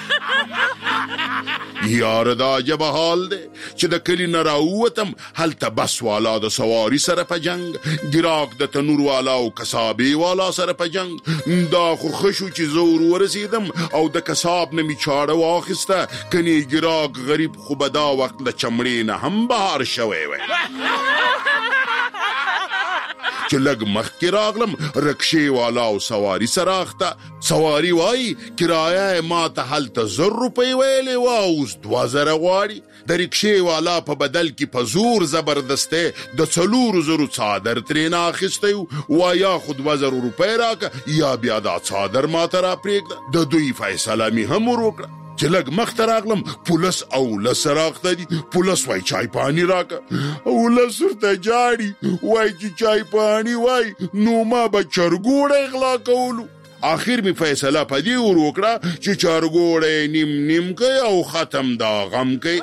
یار دا عجب حال ده چې د کلی نه راووتم هلته بس والا د سواری سره په جنگ ګراک د تنور والا او کسابي والا سره په جنگ دا خو خشو چې زور ورسیدم او د کساب نه می چاړه واخسته کني ګراک غریب خو بدا وخت د چمړې نه هم بهار شوي وي چې لګ مخ کې راغلم رکشې والا او سواری سراخته سواری وای کرایه ما ته هلته 100 روپۍ ویلې و اوس 2000 غواړي د رکشې والا په بدل کې په زور زبردسته د 400 څادر ترېنا اخیسته و یا خود 2000 روپۍ راک یا بیا دا څادر ما ته را پرېږده د دوی فیصله می هم وکړه چې لګ مخ راغلم پولیس او لسراخته دي پولیس وای چای پانی راک او لسرته جاړي وای چې چای پانی وای نو ما به چرګوړې اغلا کولو آخر می فیصله پدی وکړه چې چرګوړې نیم کوي او ختم دا غم کوي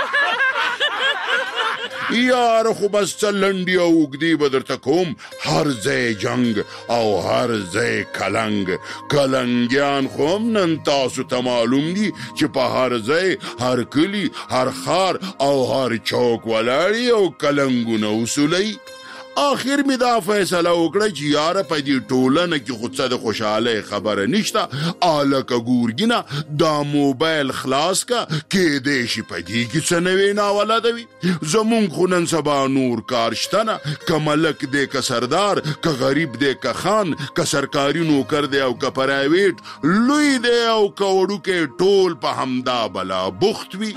یار خو بس چلندی او وګدی بدرته کوم هر ځای جنگ او هر ځای کلنګیان خو نن تاسو ته معلوم دي چې په هر ځای هر کلی هر خار او هر چوک ولاړی او کلنګونه وسولي آخر می دا فیصله وکړه چې یار په دې ټولنه کې خو څه د خوشاله خبره نشته الکه ګورګینا دا موبایل خلاص کا کې دې شي په دې کې څه نوې ناولادوي زمونږ خو نن سبا نور کار شته نه کملک دې کا سردار کا غریب دې کا خان کا سرکاري نوکر دې او کا پرایویټ لوی دې او کوړو کې ټول په همدا بلا بوخت وي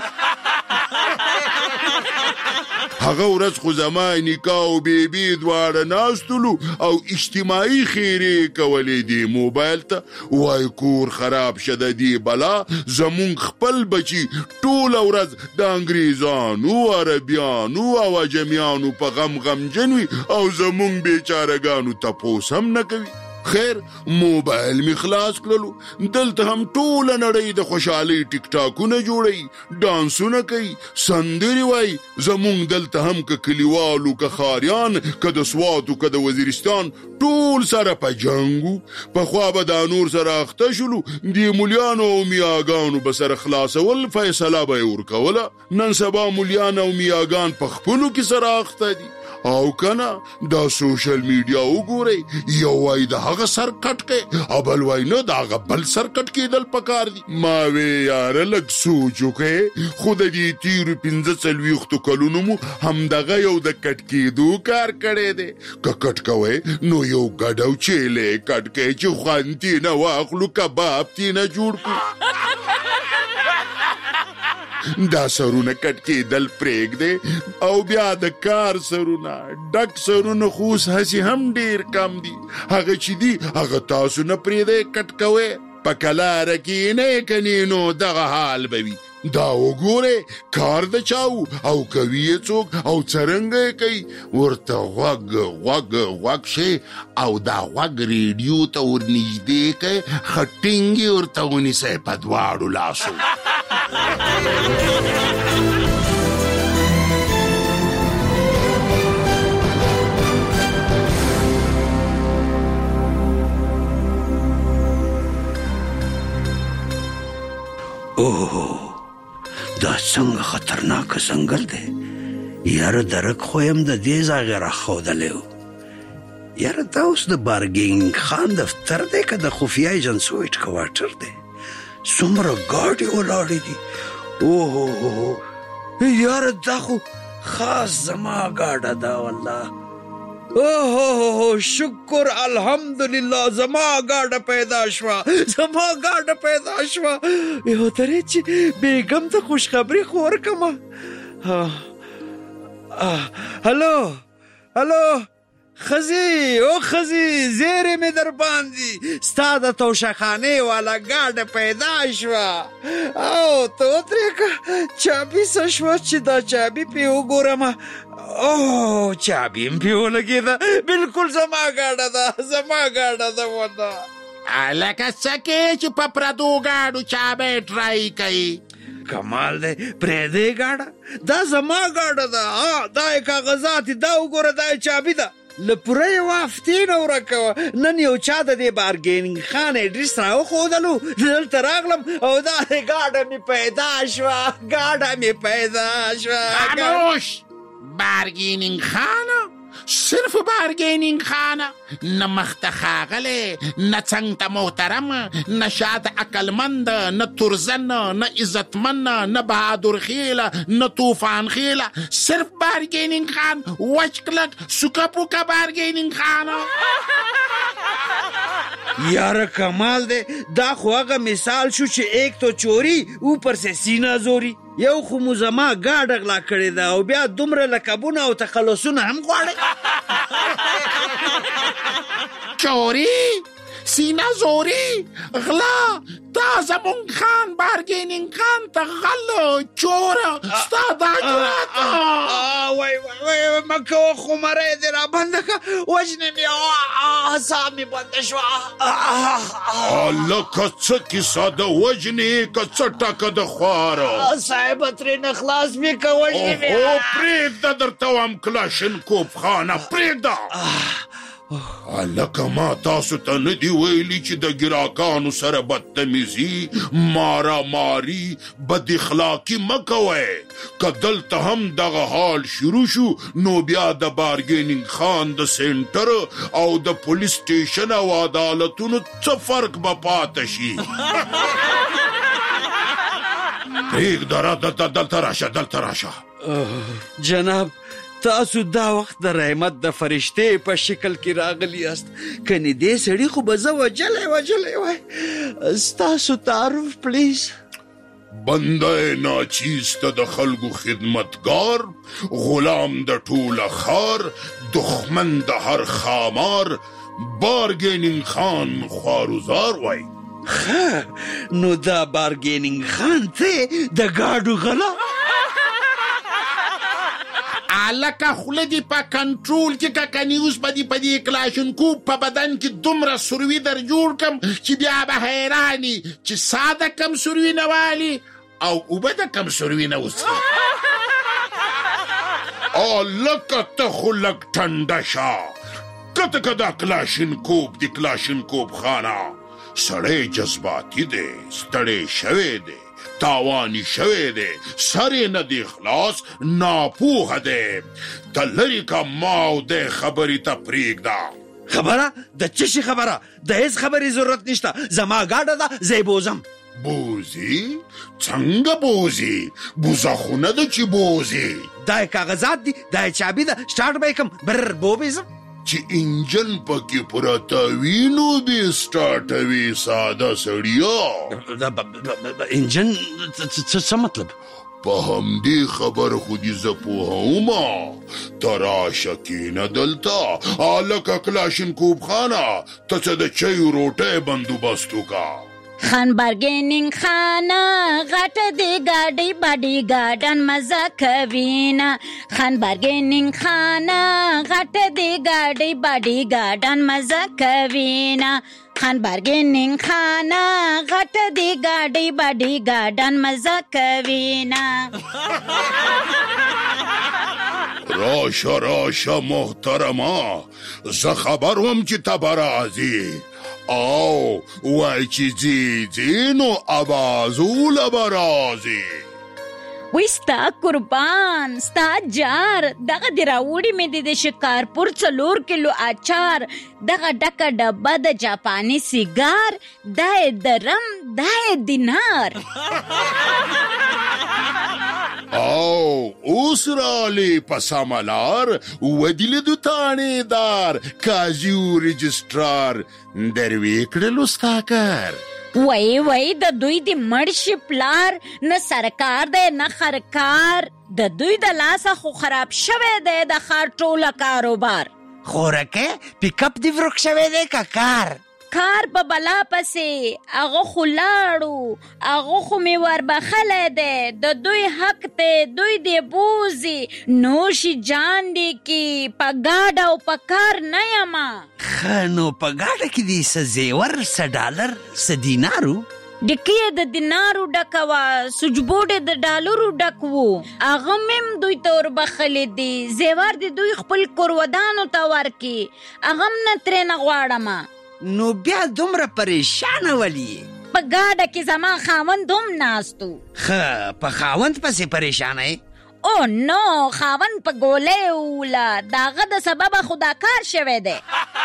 هغه ورځ خو زما نکاح او بیبي دواړه ناستلو او اجتماعي خیرې کولې دی موبایل ته وای کور خراب شده دی بلا زمونږ خپل بچي ټول ورځ د انګریزانو عربیانو او اجمیانو په غم جنوي او زمونږ بیچارهګانو تپوس هم نه کوي خیر موبایل می خلاص کړلو دلته هم ټول نړۍ د خوشحالي ټیک ټاکونه جوړي ډانسونه کوي سندري وای زمونږ دلته هم ک کلیوالو ک خاریان ک د سواتو ک د وزیرستان ټول سره په جنگو په خوا به د نور سره اخته شلو دی مولیانو او میاګانو به سره خلاصول فیصله به ورکوله نن سبا مولیان او میاګان په خپلو کې سره اخته دي او کنا دا سوشل میډیا وګورئ یو وای د هغه سر کټ کې ابل وای نه دا غبل سر کټ کې دل پکار دي ما وی یار لګ سوچو کې خود دې تیر 15 کلونو مو هم دغه یو د کټ کې دو کار کړي دي کټ کوي نو یو غډو چيله کټ کې چې خوانتي نه واخلو کباب تی نه جوړ کو دا سرونه کټ کې دل پریګ دے او بیا د کار سرونه ډک سرونه خوس هسي هم ډیر کم دي هغه چې دي هغه تاسو نه پری دې کټ کوي پکلار کې نه کني نو دغه حال بوي دا وګوره کار د چاو او کوي څوک او څرنګه کوي ورته غوږ شي او دا غوږ ریډیو ته ورنږدې کوي خټینګي ورته ونیسئ په دواړو لاسو. اوه دا څنګه خطرناک ځنګل دی یاره درک خو یم د دې ځای راښودلی و. یاره دا اوس د بارګینګ خان دفتر دی که د خفیه ایجنسو هیډکواټر دی؟ څومره ګاډې ولاړې دي. اوه یاره دا خو خاص زما ګاډه ده والله. اوه شکر الحمدلله زما ګاډه پیدا شوه یو درې چې بیګم ته خوشخبري خو ورکمه. هلو ښځې زیرې مې در باندې ستا د توشخانې والا ګاډه پیدا شوه او ته ودرېږه چابي څه شوه چې دا چابي پې وګورمه. اوه چابي م پې ولګېده بلکل زما ګاډه ده ونه لکه څه کې چې په پردو ګاډو چابی ټرای کوي. کمال دی پرېږدې ګاډه دا زما ګاډه ده. دا یې کاغذات دا وګوره دا یې چابي ده. له پوره یوه هفتې نه ورکوه نن یو چا د دې بارګینګ خان ایډرس راوښودلو دلته راغلم او دا ګاډه مې پیدا شوه. خاموش بارګینګ خانه صرف بارګینګ خانه نه مخته ښاغلی نه څنګ ته محترم نه شاته عقلمند نه ترزن نه عزتمن نه بهادر خیله نه طوفان خیله صرف بارګینګ خان وچ کلک سوکه پوکه بارګینګ خانه. یاره کمال دی دا خو هغه مثال شو چې ایک تو چوری اوپر سے سینه زوری. یو خو مو زما ګاډه غلا کړې ده او بیا دومره لقبونه او تخلصونه هم غواړې. چوری سینه زوری غلا دا زمون خان بارګینګ خان ته غل چوره ستا دا جرات. وای مه کوه خو مرۍ دې را بنده که وژنې مې اعصاب مې بنده شوه. لکه څه کیسه د وژنې که څه ټکه د خواره صاحبه ترېنه خلاص مې که وژنې مې پرېږده درته وایم کلاشینکوف خانه پرېږده. لکه ما تاسو ته نه دي ویلي چې د ګراکانو سره بدتمیزي ماراماري بد اخلاقي مه کوئ. که دلته هم دغه حال شروع شو نو بیا د بارګینګ خان د سینټر او د پولیس سټیشن او عدالتونو څه فرق به پاته شي. پرېږده دلته راشه. جناب تاسو دا وخت د رحمت د فرشتې په شکل کې راغلی یاست کنې دې سړي خو به زه وجلی وای. ستاسو تعارف پلیز. بنده ناچیسته د خلکو خدمتگار غلام د ټوله خار دښمن د هر خامار بارګینګ خان خوارزار وای. نو دا بارګینګ خان ته د ګاډو غلا لکه خوله دې په کنټرول کې که کني اوس به دې په دې کلاشینکوف په بدن کې دومره سروي در جوړ کم چې بیا به حیراني چې ساده کم سروي نه والي او اوبه د کم سروي نه وڅښي. لکه ته خو لږ ټنډه شه کته که دا کلاشینکوف د کلاشینکوف خانه سړی جذباتي دی ستړی شوی دی تاوانی شوی دی سرې نه دی خلاص ناپوهه دی ته لرې که ما او دی خبرې ته پرېږده. خبره د څه شي خبره د هیڅ خبرې ضرورت نشته زما ګاډه ده زه یې بوزم. بوزي څنګه بوزي بوزه خو نه ده چې بوزي. دا یې کاغذات دي دا یې چابي ده سټارټ به یې کم بر بوبېزم چې انجن پکې پرته وي نو دې سټارټوي ساده سړیا. انجن څه مطلب؟ په همدې خبر خو دې زه پوهومه ته راشه کښېنه دلته هلکه کلاشینکوف خانه ته څه د چایو روټۍ بندوبست وکړه. خان بارګینګ خان غټ دی ګاډي باډي ګاډن مزه کوینا خان بارګینینګ خانه غټ دی ګاډي باډي ګاډن مزه کوینا خان بارګینینګ خانه غټ دی ګاډي باډي ګاډن مزه کوینا. راشه محترمه زه خبر وم چې ته به راځې او وای چې ځې نو اوازوله به راځې. وی ستا قربان ستا جار دغه دی راوړي مې د شکارپور 4 کیلو اچار دغه ډکه ډبه د جاپاني سیګار دای درم دای دینار. او اوس رالی پساملار ودیل دو تانیدار کازیو رجسترار دروی کړلو ستا کار. وای د دوی د مرشي پلار نه سرکار دی نه خرکار د دوی د لاسه خو خراب شوه دی د خار ټوله کاروبار. خورکه پیک اپ دی ورک شوه دی کار په بلا پسې هغه خو لاړو هغه خو مې وربخلی دی د دوی حق دی دوی دی بوزي نوشي جان دی کی په ګاډه او په کار نه یما. نو په ګاډه کې دی څه زیور څه ډالر څه دینارو ډکې د دینارو ډکوه سوچبوډې د ډالرو ډکوو هغه مم دوی ته وربخلی دي زیور دی دوی خپل کورودانو ته ورکي هغه م نه ترې نه غواړمه. نو بیا دومره پریشانه ولی په ګاډه کې زما خاوند هم ناستو. په خاوند پسې پریشانه ای؟ او نو خاوند په ګولې اوله داغه د سببه خدا کار شوه دی.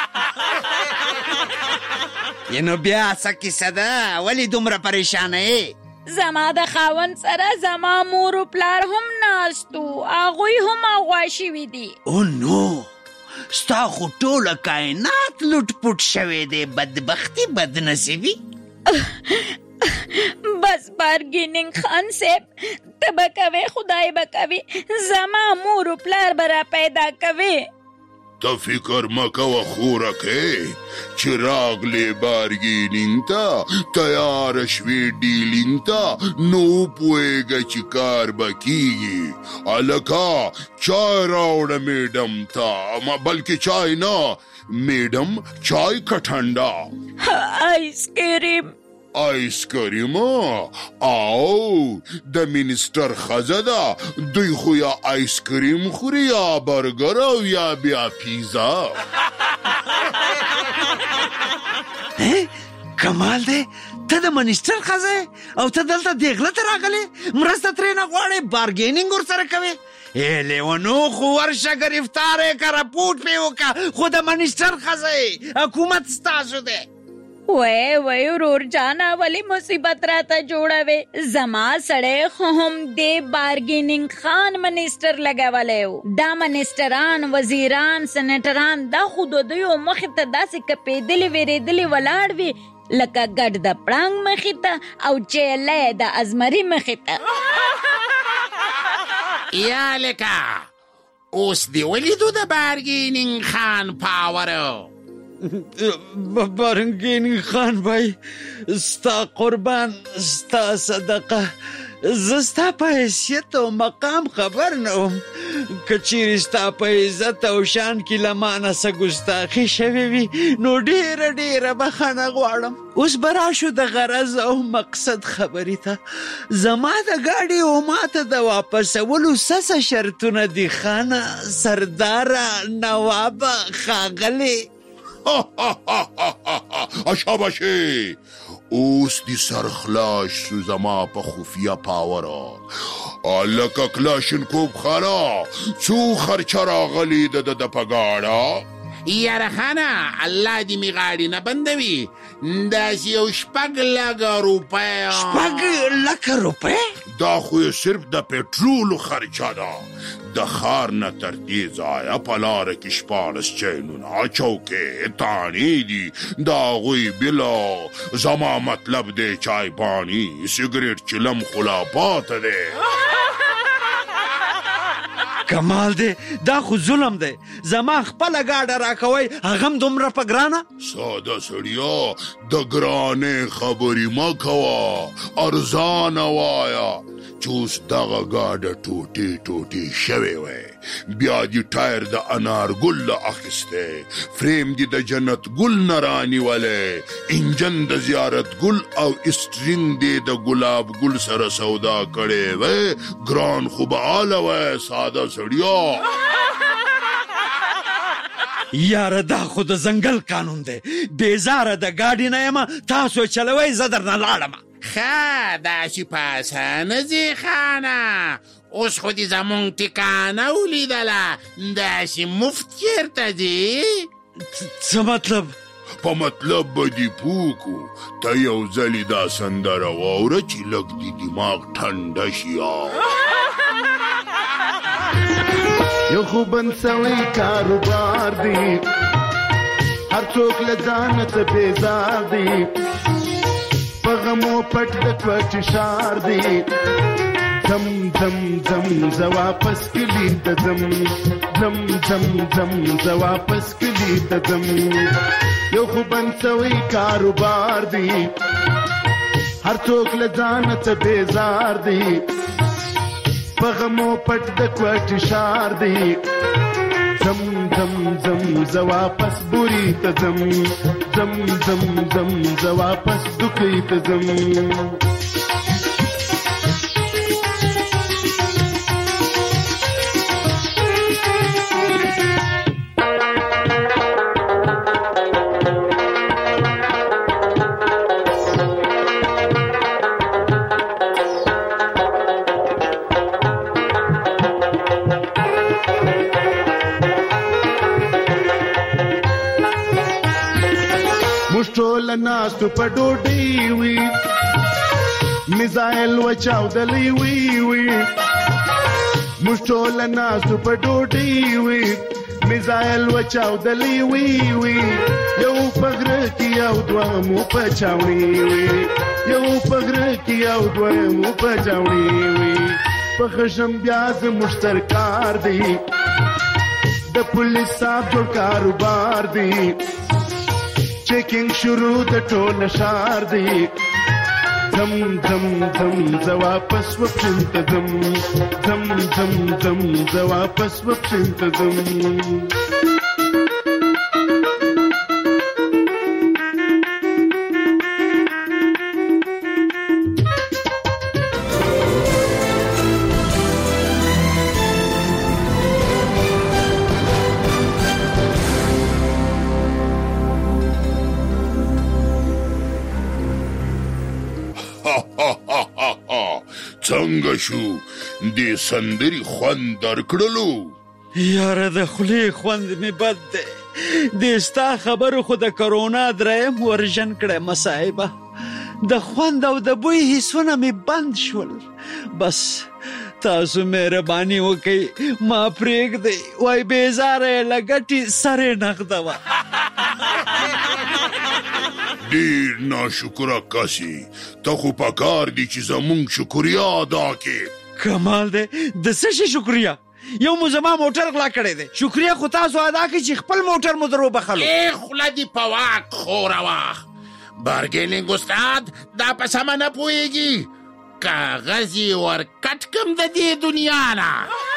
نو بیا څه کیسه ده ولی دومره پریشانه ای؟ زما د خاوند سره زما مور و پلار هم ناستو هغوی هم اغوا شوي دي. او نو ستا خو ټوله کائنات لوټ پوټ شوی دی بدبختی بدنصیبی. بس بارګینینګ خان صاحب ته به کوې خدای به کوي زما مور و پلار به را پیدا کوي. ته فکر مه کوه خورکې چې راغلې بارګینینګ ته تیاره شوې ډیلینګ ته نو پوهېږه چې کار به کېږي. هلکه چای راوړه میډم ته بلکې چای نه میډم چای که ټنډه آیس کریم او د منسټر ښځه ده دوی خو یا آیس کریم خوري یا برګر او یا بیا پیزا. کمال دی ته د منسټر ښځه او ته دلته دیغله ته راغلې مرسته ترې نه غواړې بارګینینګ ورسره کوې. لیونو خو ورشه گرفتاره که رپوټ پې وکړه خو د منسټر ښځه حکومت ستاسو دی. وای ورور جانا ولی مصیبت راته جوړوي زما سړی خو هم دې بارګینینګ خان منسټر لګولی و. دا منسټران وزیران سنټران دا خو د دوی مخې ته داسې کپېدلې ویرېدلې ولاړ وي لکه ګډ د پړانګ مخې ته او چیلی د ازمري مخې ته. یا لکه اوس دې ولیدو د بارګینینګ خان پاورو. بارګینینګ خان بھائی ستا قربان ستا صدقه زه ستا په حیثیت او مقام خبر نه وم که چیرې ستا په عزت او شان کې له مانه څه ګستاخي شوې وي نو ډېره بخښنه غواړم. اوس به راشو د غرض او مقصد خبرې ته. زما د گاډي او ماته د واپسولو څه شرطونه دي خانه سرداره نوابه ښاغلې. شاباشی اوس دی سرخلاش سو زما په خفیه پاورا لکه کلاشنکوب خانا څو خرچه راغلی د پګاړه. یاره خانه الله دې مې غاړې نه بندوي داسې یو 6 لکه روپۍ 6 لکه روپۍ دا خو یې صرف د پټرولو خرچه ده. د ښار نه تر دې ځایه په لاره کې 14 چینونه چوکۍ تانې دي د هغوی بلا زما مطلب دی چای پانی سګرټ چلم خو لا پاته دی. کمال دی دا خو ظلم دی زما خپله ګاډه راکوئ هغه هم دومره په ګرانه. ساده سړیا د ګرانې خبرې مه کوه، ارزانه وایه چې اوس دغه ګاډه ټوټې ټوټې شوې وی، بیا دې ټایر د انارګل نه اخیستی، فریم دې د جنت ګل نه رانیولی، انجن د زیارت ګل او اسټرینګ دې د ګلاب ګل سره سودا کړی وی، ګران خو به آله وی ساده سړیا. یاره دا خو د ځنګل قانون دی، بیزاره د ګاډي نه یم، تاسو چلوئ زه درنه لاړم. ښه داسې په اسانه ځې خانه، اوس خو دې زمونږ ټکانه ولیدله، داسې مفت چېرته ځې؟ څه مطلب؟ په مطلب به دې پوه کړو، ته یو ځلې دا سندره واوره چې لږ دې دماغ ټنډه شي. یو خوبن سوی کاروبار دی، هر څوک له ځانه څه بیزار دی، په غمو پټ د کوټې ښار دی، ځم ځم ځم زه واپس کلي ته ځم، ځم ځم ځم زه واپس کلي ته ځم. یو خوبن سوی کاروبار دی، هر څوک له ځانه څه بیزار دی، په غمو پټ د کوټې ښار دی، ځم ځم ځم زه واپس بوري ته ځم، ځم ځم ځم زه واپس دوکۍ ته ځم. ټول ناستو په ډوډۍ وي، میزایل وچاودلی وي وي، موږ ټول ناستو په ډوډۍ وي، میزایل وچاودلی وي وي، یو په غره کې یو دوه مو په چاوڼي وي، یو په غره کې یو دوه مو په چاوڼي وي، په خشم بیا زموږ سرکار دی، د پولیس صاحب جوړ کاروبار دی، چیکنگ شروع د ټول ښار دی، ځم ځم ځم زه واپس وپښین ته ځم، ځم ځم ځم زه واپس وپښین ته ځم. څنګه شو دې سندرې خوند درکړلو؟ یاره د خولې خوند مې بد دی، دې ستا خبرو خو د کرونا دریم ورژن کړی مصاحبه، د خوند او د بوی حسونه مې بند شول. بس تاسو مهرباني وکئ ما پرېږدئ، وای بیزاره یې له ګټې سرې نغدوه. ډېر ناشکره کسي، ته خو پکار دي چې زمونږ شکریا ادا کې. کمال دی، د څه شي شکریا؟ یو مو زما موټر غلا کړی دی، شکریا خو تاسو ادا کړئ چې خپل موټر مو در وبخلو. خوله دې په واک خوره وه، بارګیننګ استاد دا په سمه نه پوهېږي، کاغذ یې ورکټ کم د دې دنیا نه.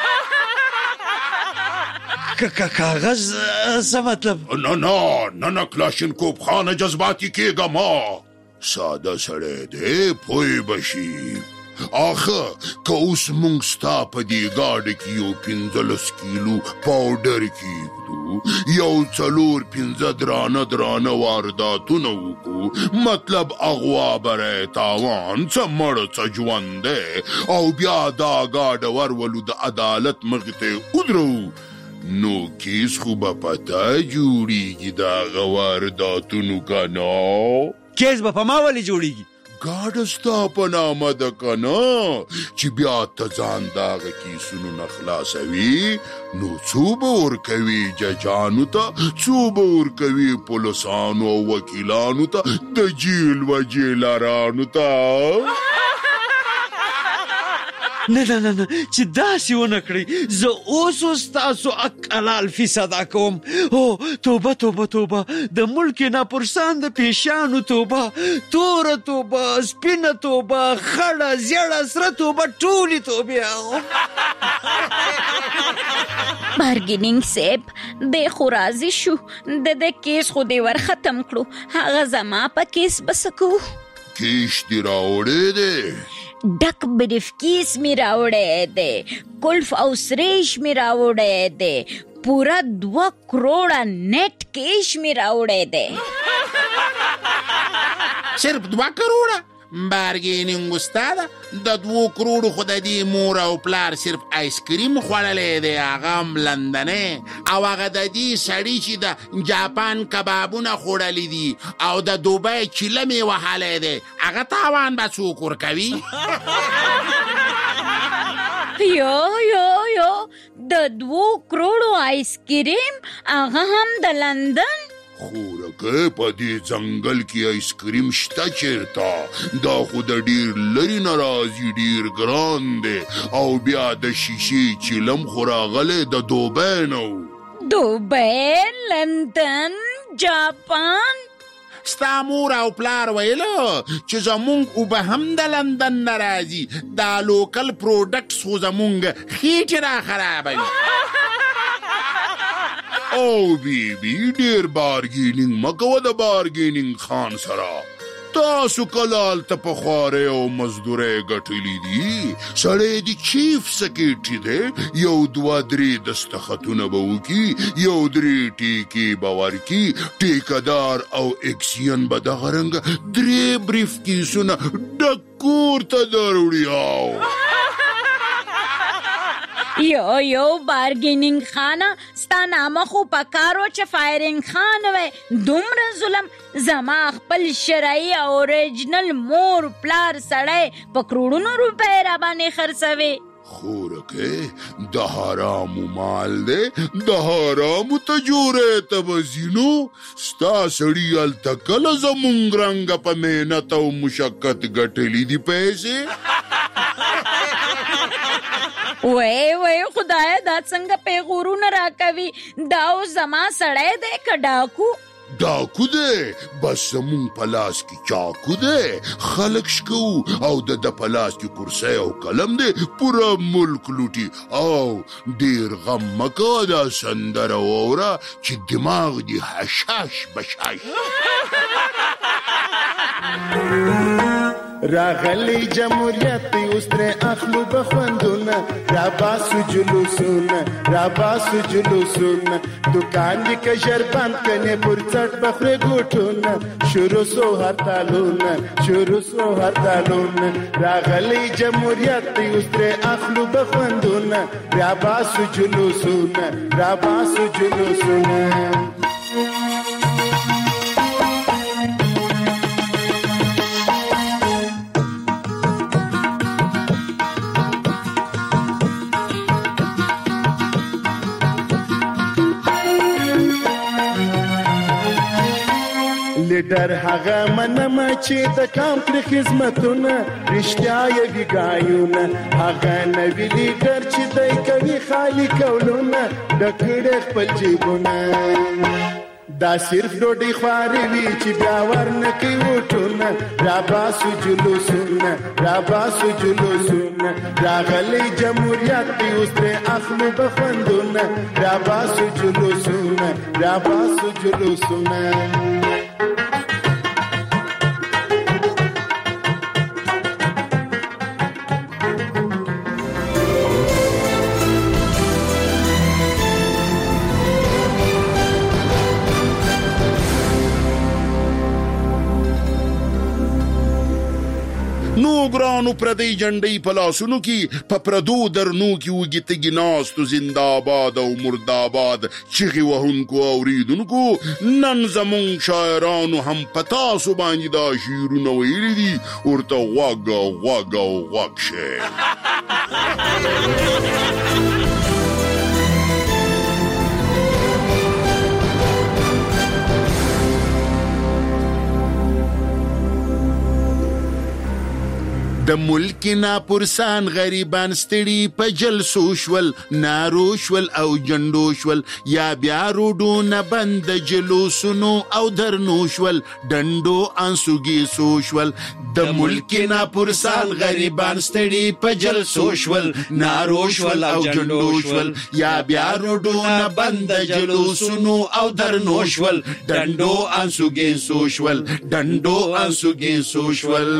کاغذ څه مطلب؟ نه نه نه نه کلاشینکوف خانه جذباتي کېږه ما، ساده سړی دی پوه به شي. آخه که اوس مونږ ستا په دې ګاډه کې یو 15 کیلو پاوډر کېږدو، یو 4-5 درانه وارداتونه وکړو، مطلب اغوا بری تاوان څه مړ څه ژوند دی، او بیا دا ګاډه ورولو د عدالت مخې ته ودرو، نو کیس خو به پته جوړیږي د هغه وارداتونو که نه؟ کیس به په ما ولې جوړیږي؟ ګاډه ستا په نامه ده که نه، چې بیا ته ځان د هغه کیسونو نه خلاصوي، نو څو به ورکوي ججانو ته، څو به ورکوي پولیسانو او وکیلانو ته، د جیل و جیلرانو ته. نه چې داسې ونه کړئ. زه اوس ستاسو حق حلال فیصد کوم. او توبه توبه توبه، د ملک ناپرسان د پیشانو توبه، توره توبه، سپینه توبه، خړه زیړه سره توبه، ټولې توبې. بارګینینګ صاحب د خو راضي شو، د کیس خو دې ور ختم کړو. هغه زما په کیس بسکو کیش دی راوړې دی، ډک بریف کیس می راوړې دی، کلف او سریش می راوړې دی، پورا 2 کروڑه نیټ کیش می راوړې دی. صرف 2 کروڑه؟ بارګینینګ استاد، د 2 کروڑو خو د دې مور او پلار صرف آیس کریم خوړلې دی، هغه هم لندنې، او هغه د دې سړي چې د جاپان کبابونه خوړلې دي او د دوبۍ چیله مې وهلی دی، هغه تاوان به څوک ورکوي؟ یو د 2 کروڑو آیس کریم، هغه هم د لندن؟ خورکه په دې ځنګل کې آیس کریم شته چیرته؟ دا خو د ډیر لرې نه راځي، ډیر ګران دی، او بیا د شیشې چیلم خو راغلی د دوبۍ نه و. دوبۍ، لندن، جاپان؟ ستا مور او پلار ویلو چې زمونږ اوبه هم د لندن نه راځي، دا لوکل پروډکټس خو زمونږ خېټې را خرابوي. او بیبي ډیر بارګینینګ مکوه د بارګینینګ خان سره. تاسو کله هلته په خوارۍ او مزدورۍ ګټلي دي؟ سړی د چیف سکریټري دی، 1-2-3 دستخطونه به وکړي، 1-3 ټیکې به ورکړي، ټیکهدار او اکسین به دغه رنګه 3 بریف کیسونه ډک کور ته دروړي. یو بارګینینګ خانه، ستا نامه خو پکارو چې فایرینګ خان وی. دومره ظلم، زما خپل شرعي او اوریجنل مور پلار سړی په کروڑونو روپۍ را باندې خرڅوي. خورکه د حرامو مال دی، د حرامو تجورې ته بزینو. ستا سړي هلته کله زمونږ رنګه په محنت او مشقت ګټلي دي پیسې؟ وای خدایا، دا څنګه پیغورونه راکوي؟ دا اوس زما سړی دی که ډاکو؟ ډاکو دی، بس زمونږ په لاس کې چاکو دی، خلک شکو، او د په لاس کې کرسی او قلم دی، پوره ملک لوټي. او ډیر غم مکوه، دا سندره واوره چې دماغ دی حشاش بشاش. راغلی جمهوریت اوس ترې اخلو بخوندونه، راباسو جلوسونه، راباسو جلوسونه، دکان دې که ژر بند کنې پر څټ بخورې ګوټونه، شروع سو هرتالونه، شروع سو هرتالونه. راغلی جمهوریت اوس ترې اخلو بخوندونه، راباسو جلوسونه، راباسو جلوسونه. لیډر هغه منم چې د کام پر خدمتونه، رښتیا یې ویګایونه، هغه نوی لیډر چې دی کوي خالی کولونه، ډکړې خپل جیبونه. دا صرف ډوډۍ خواري وي چې بیا ورنکي وټونه، راباسو جلوسونه، راباسو جلوسونه. راغلی جمهوریت دی اوس ترې اخلو بخوندونه، راباسو جلوسونه، راباسو جلوسونه. نو ګرانو پردی جنډۍ په لاسونو کې، په پردو درنو کې وږي تږي ناستو، زنده‌آباد او مرده‌آباد چغې وهونکو اورېدونکو، نن زمونږ شاعرانو هم په تاسو باندې دا شعرونه ویلي دي، ورته غوږ او غوږ او غوږ شئ. د ملک ناپرسان غریبان ستړي په جلسو شول، نارو شول او جنډو شول، یا بیا روډونه بند جلوسونو او درنو شول، ډنډو انسوګي شول. د ملک ناپرسان غریبان ستړي په جلسو شول، نارو شول او جنډو شول، یا بیا روډونه بند جلوسونو او درنو شول، ډنډو انسوګي شول، ډنډو انسوګي شول.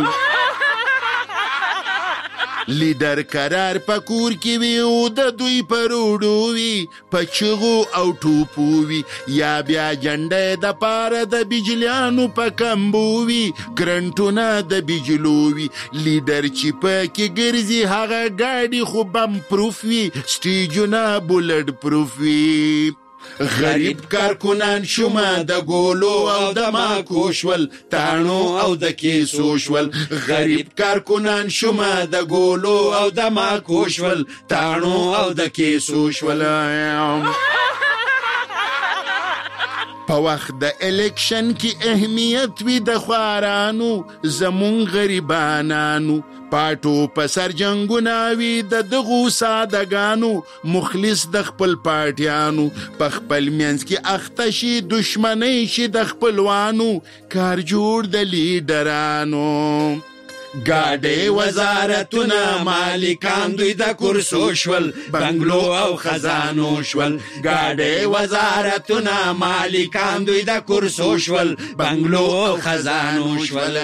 لیډر قرار پکور کې وی او د دوی پروډو وی پچغو او ټوپو وی، یا بیا جنډه د پاره د بجلیانو په کمبو وی، کرنټونه د بجلو وی. لیډر چې پکې ګرځي هغه گاډي خو بم پروف وی، سټیجونه بولټ پروف وی. غریب کارکنان شومه د ګولو او د ماکو شول، تانو او د کیسو شول. غریب کارکنان شومه د ګولو او د ماکو شول، تانو او د کیسو شول. په وخت د الیکشن کې اهمیت وی د خوارانو زمون غریبانانو، پاټو په سر جنگونه وی د دغو سادهګانو، مخلص د خپل پارټیانو، په خپل منځ کې اخته شي دشمنی شي د خپلوانو، کار جوړ د لیډرانو. گاډي وزارتونه مالکان دوی د کرسو شول، بنگلو او خزانو شول. گاډي وزارتونه مالکان دوی د کرسو شول، بنگلو او خزانو شول.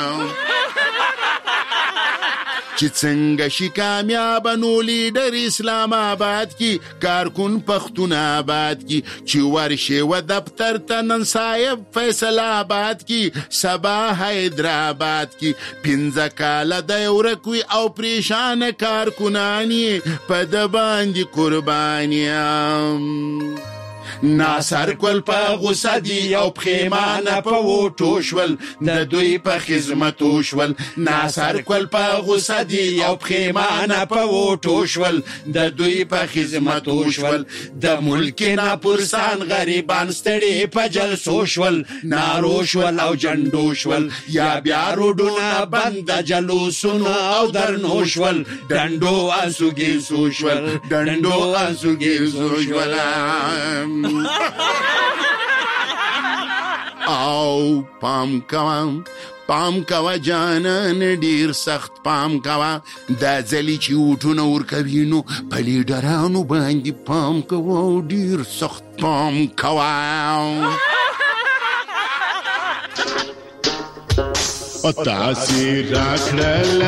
چې څنګه شي کامیاب نو لیډر اسلام آباد کی، کارکن پختون آباد کی، چې ورشه و دفتر ته نن صاحب فیصل آباد کی، سبا حیدرآباد کی. 15 کاله د ورکوي او پریشان کارکنانی په د باندې قربانیام. ناصر کول په غوسه دی او پخیمانه په وټو شول، د دوی په خدمتو شول. ناصر کول په غوسه دی او پخیمانه په وټو شول، د دوی په خدمتو شول. د ملک ناپرسان غریبان ستړي په جلسو شول، نارو شول او جنډو شول، یا بیا روډونه بند جلوسونو او درنو شول، ډنډو انسوګي شول، ډنډو انسوګي شول. او پام کوا جانان ډیر سخت پام کوا، دا ځلی چې وټونه ورکوي نو په لیډرانو باندې پام کوا، ډیر سخت پام کوا. او تاسی راکړل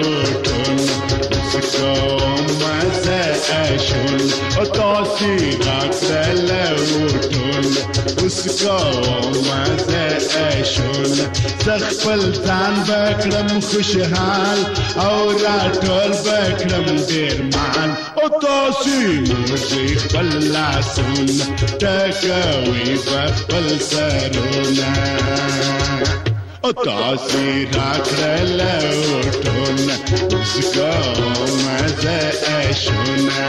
وټونه مزه اشون، او تاسی راکړل وټونه اسکو مزه اشون. زخپل ځان بکړم خوشحال او راټول بکړم ډیر مان، او تاسی مرزي خپل لاسون ټکوي بخپل سرونه. او تاسی راکړل وټونه اسکو مزه اشونه.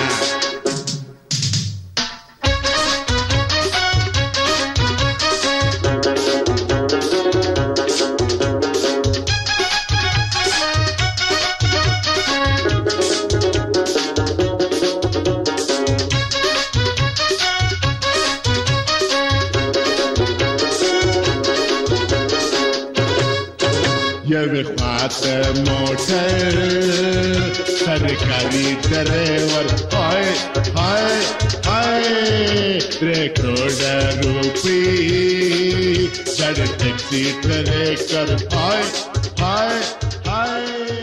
یوی خواته موټر سرکاری ډرایور، هاي هاي هاي 3 کروڑ روپی چړ ټیکسی ټریکر، هاي هاي هاي.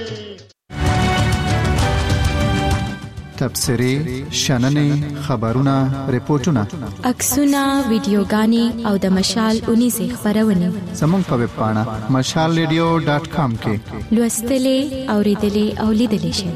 تبصرې، شننې، خبرونه، ریپورتونه، عکسونه، ویډیوګانې او د مشال اونیزې خبرونه زموږ په ویب پاڼه mashalradio.com کې لوستلې، اوریدلې او لیدلې شئ.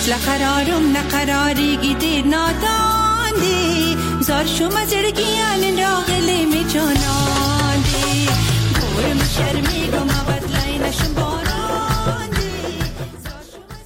لقرارم نقراریگی دیر ناداندی زار شما زرگیان راغلی می جاناندی گورم شرمی گم بدلای نشم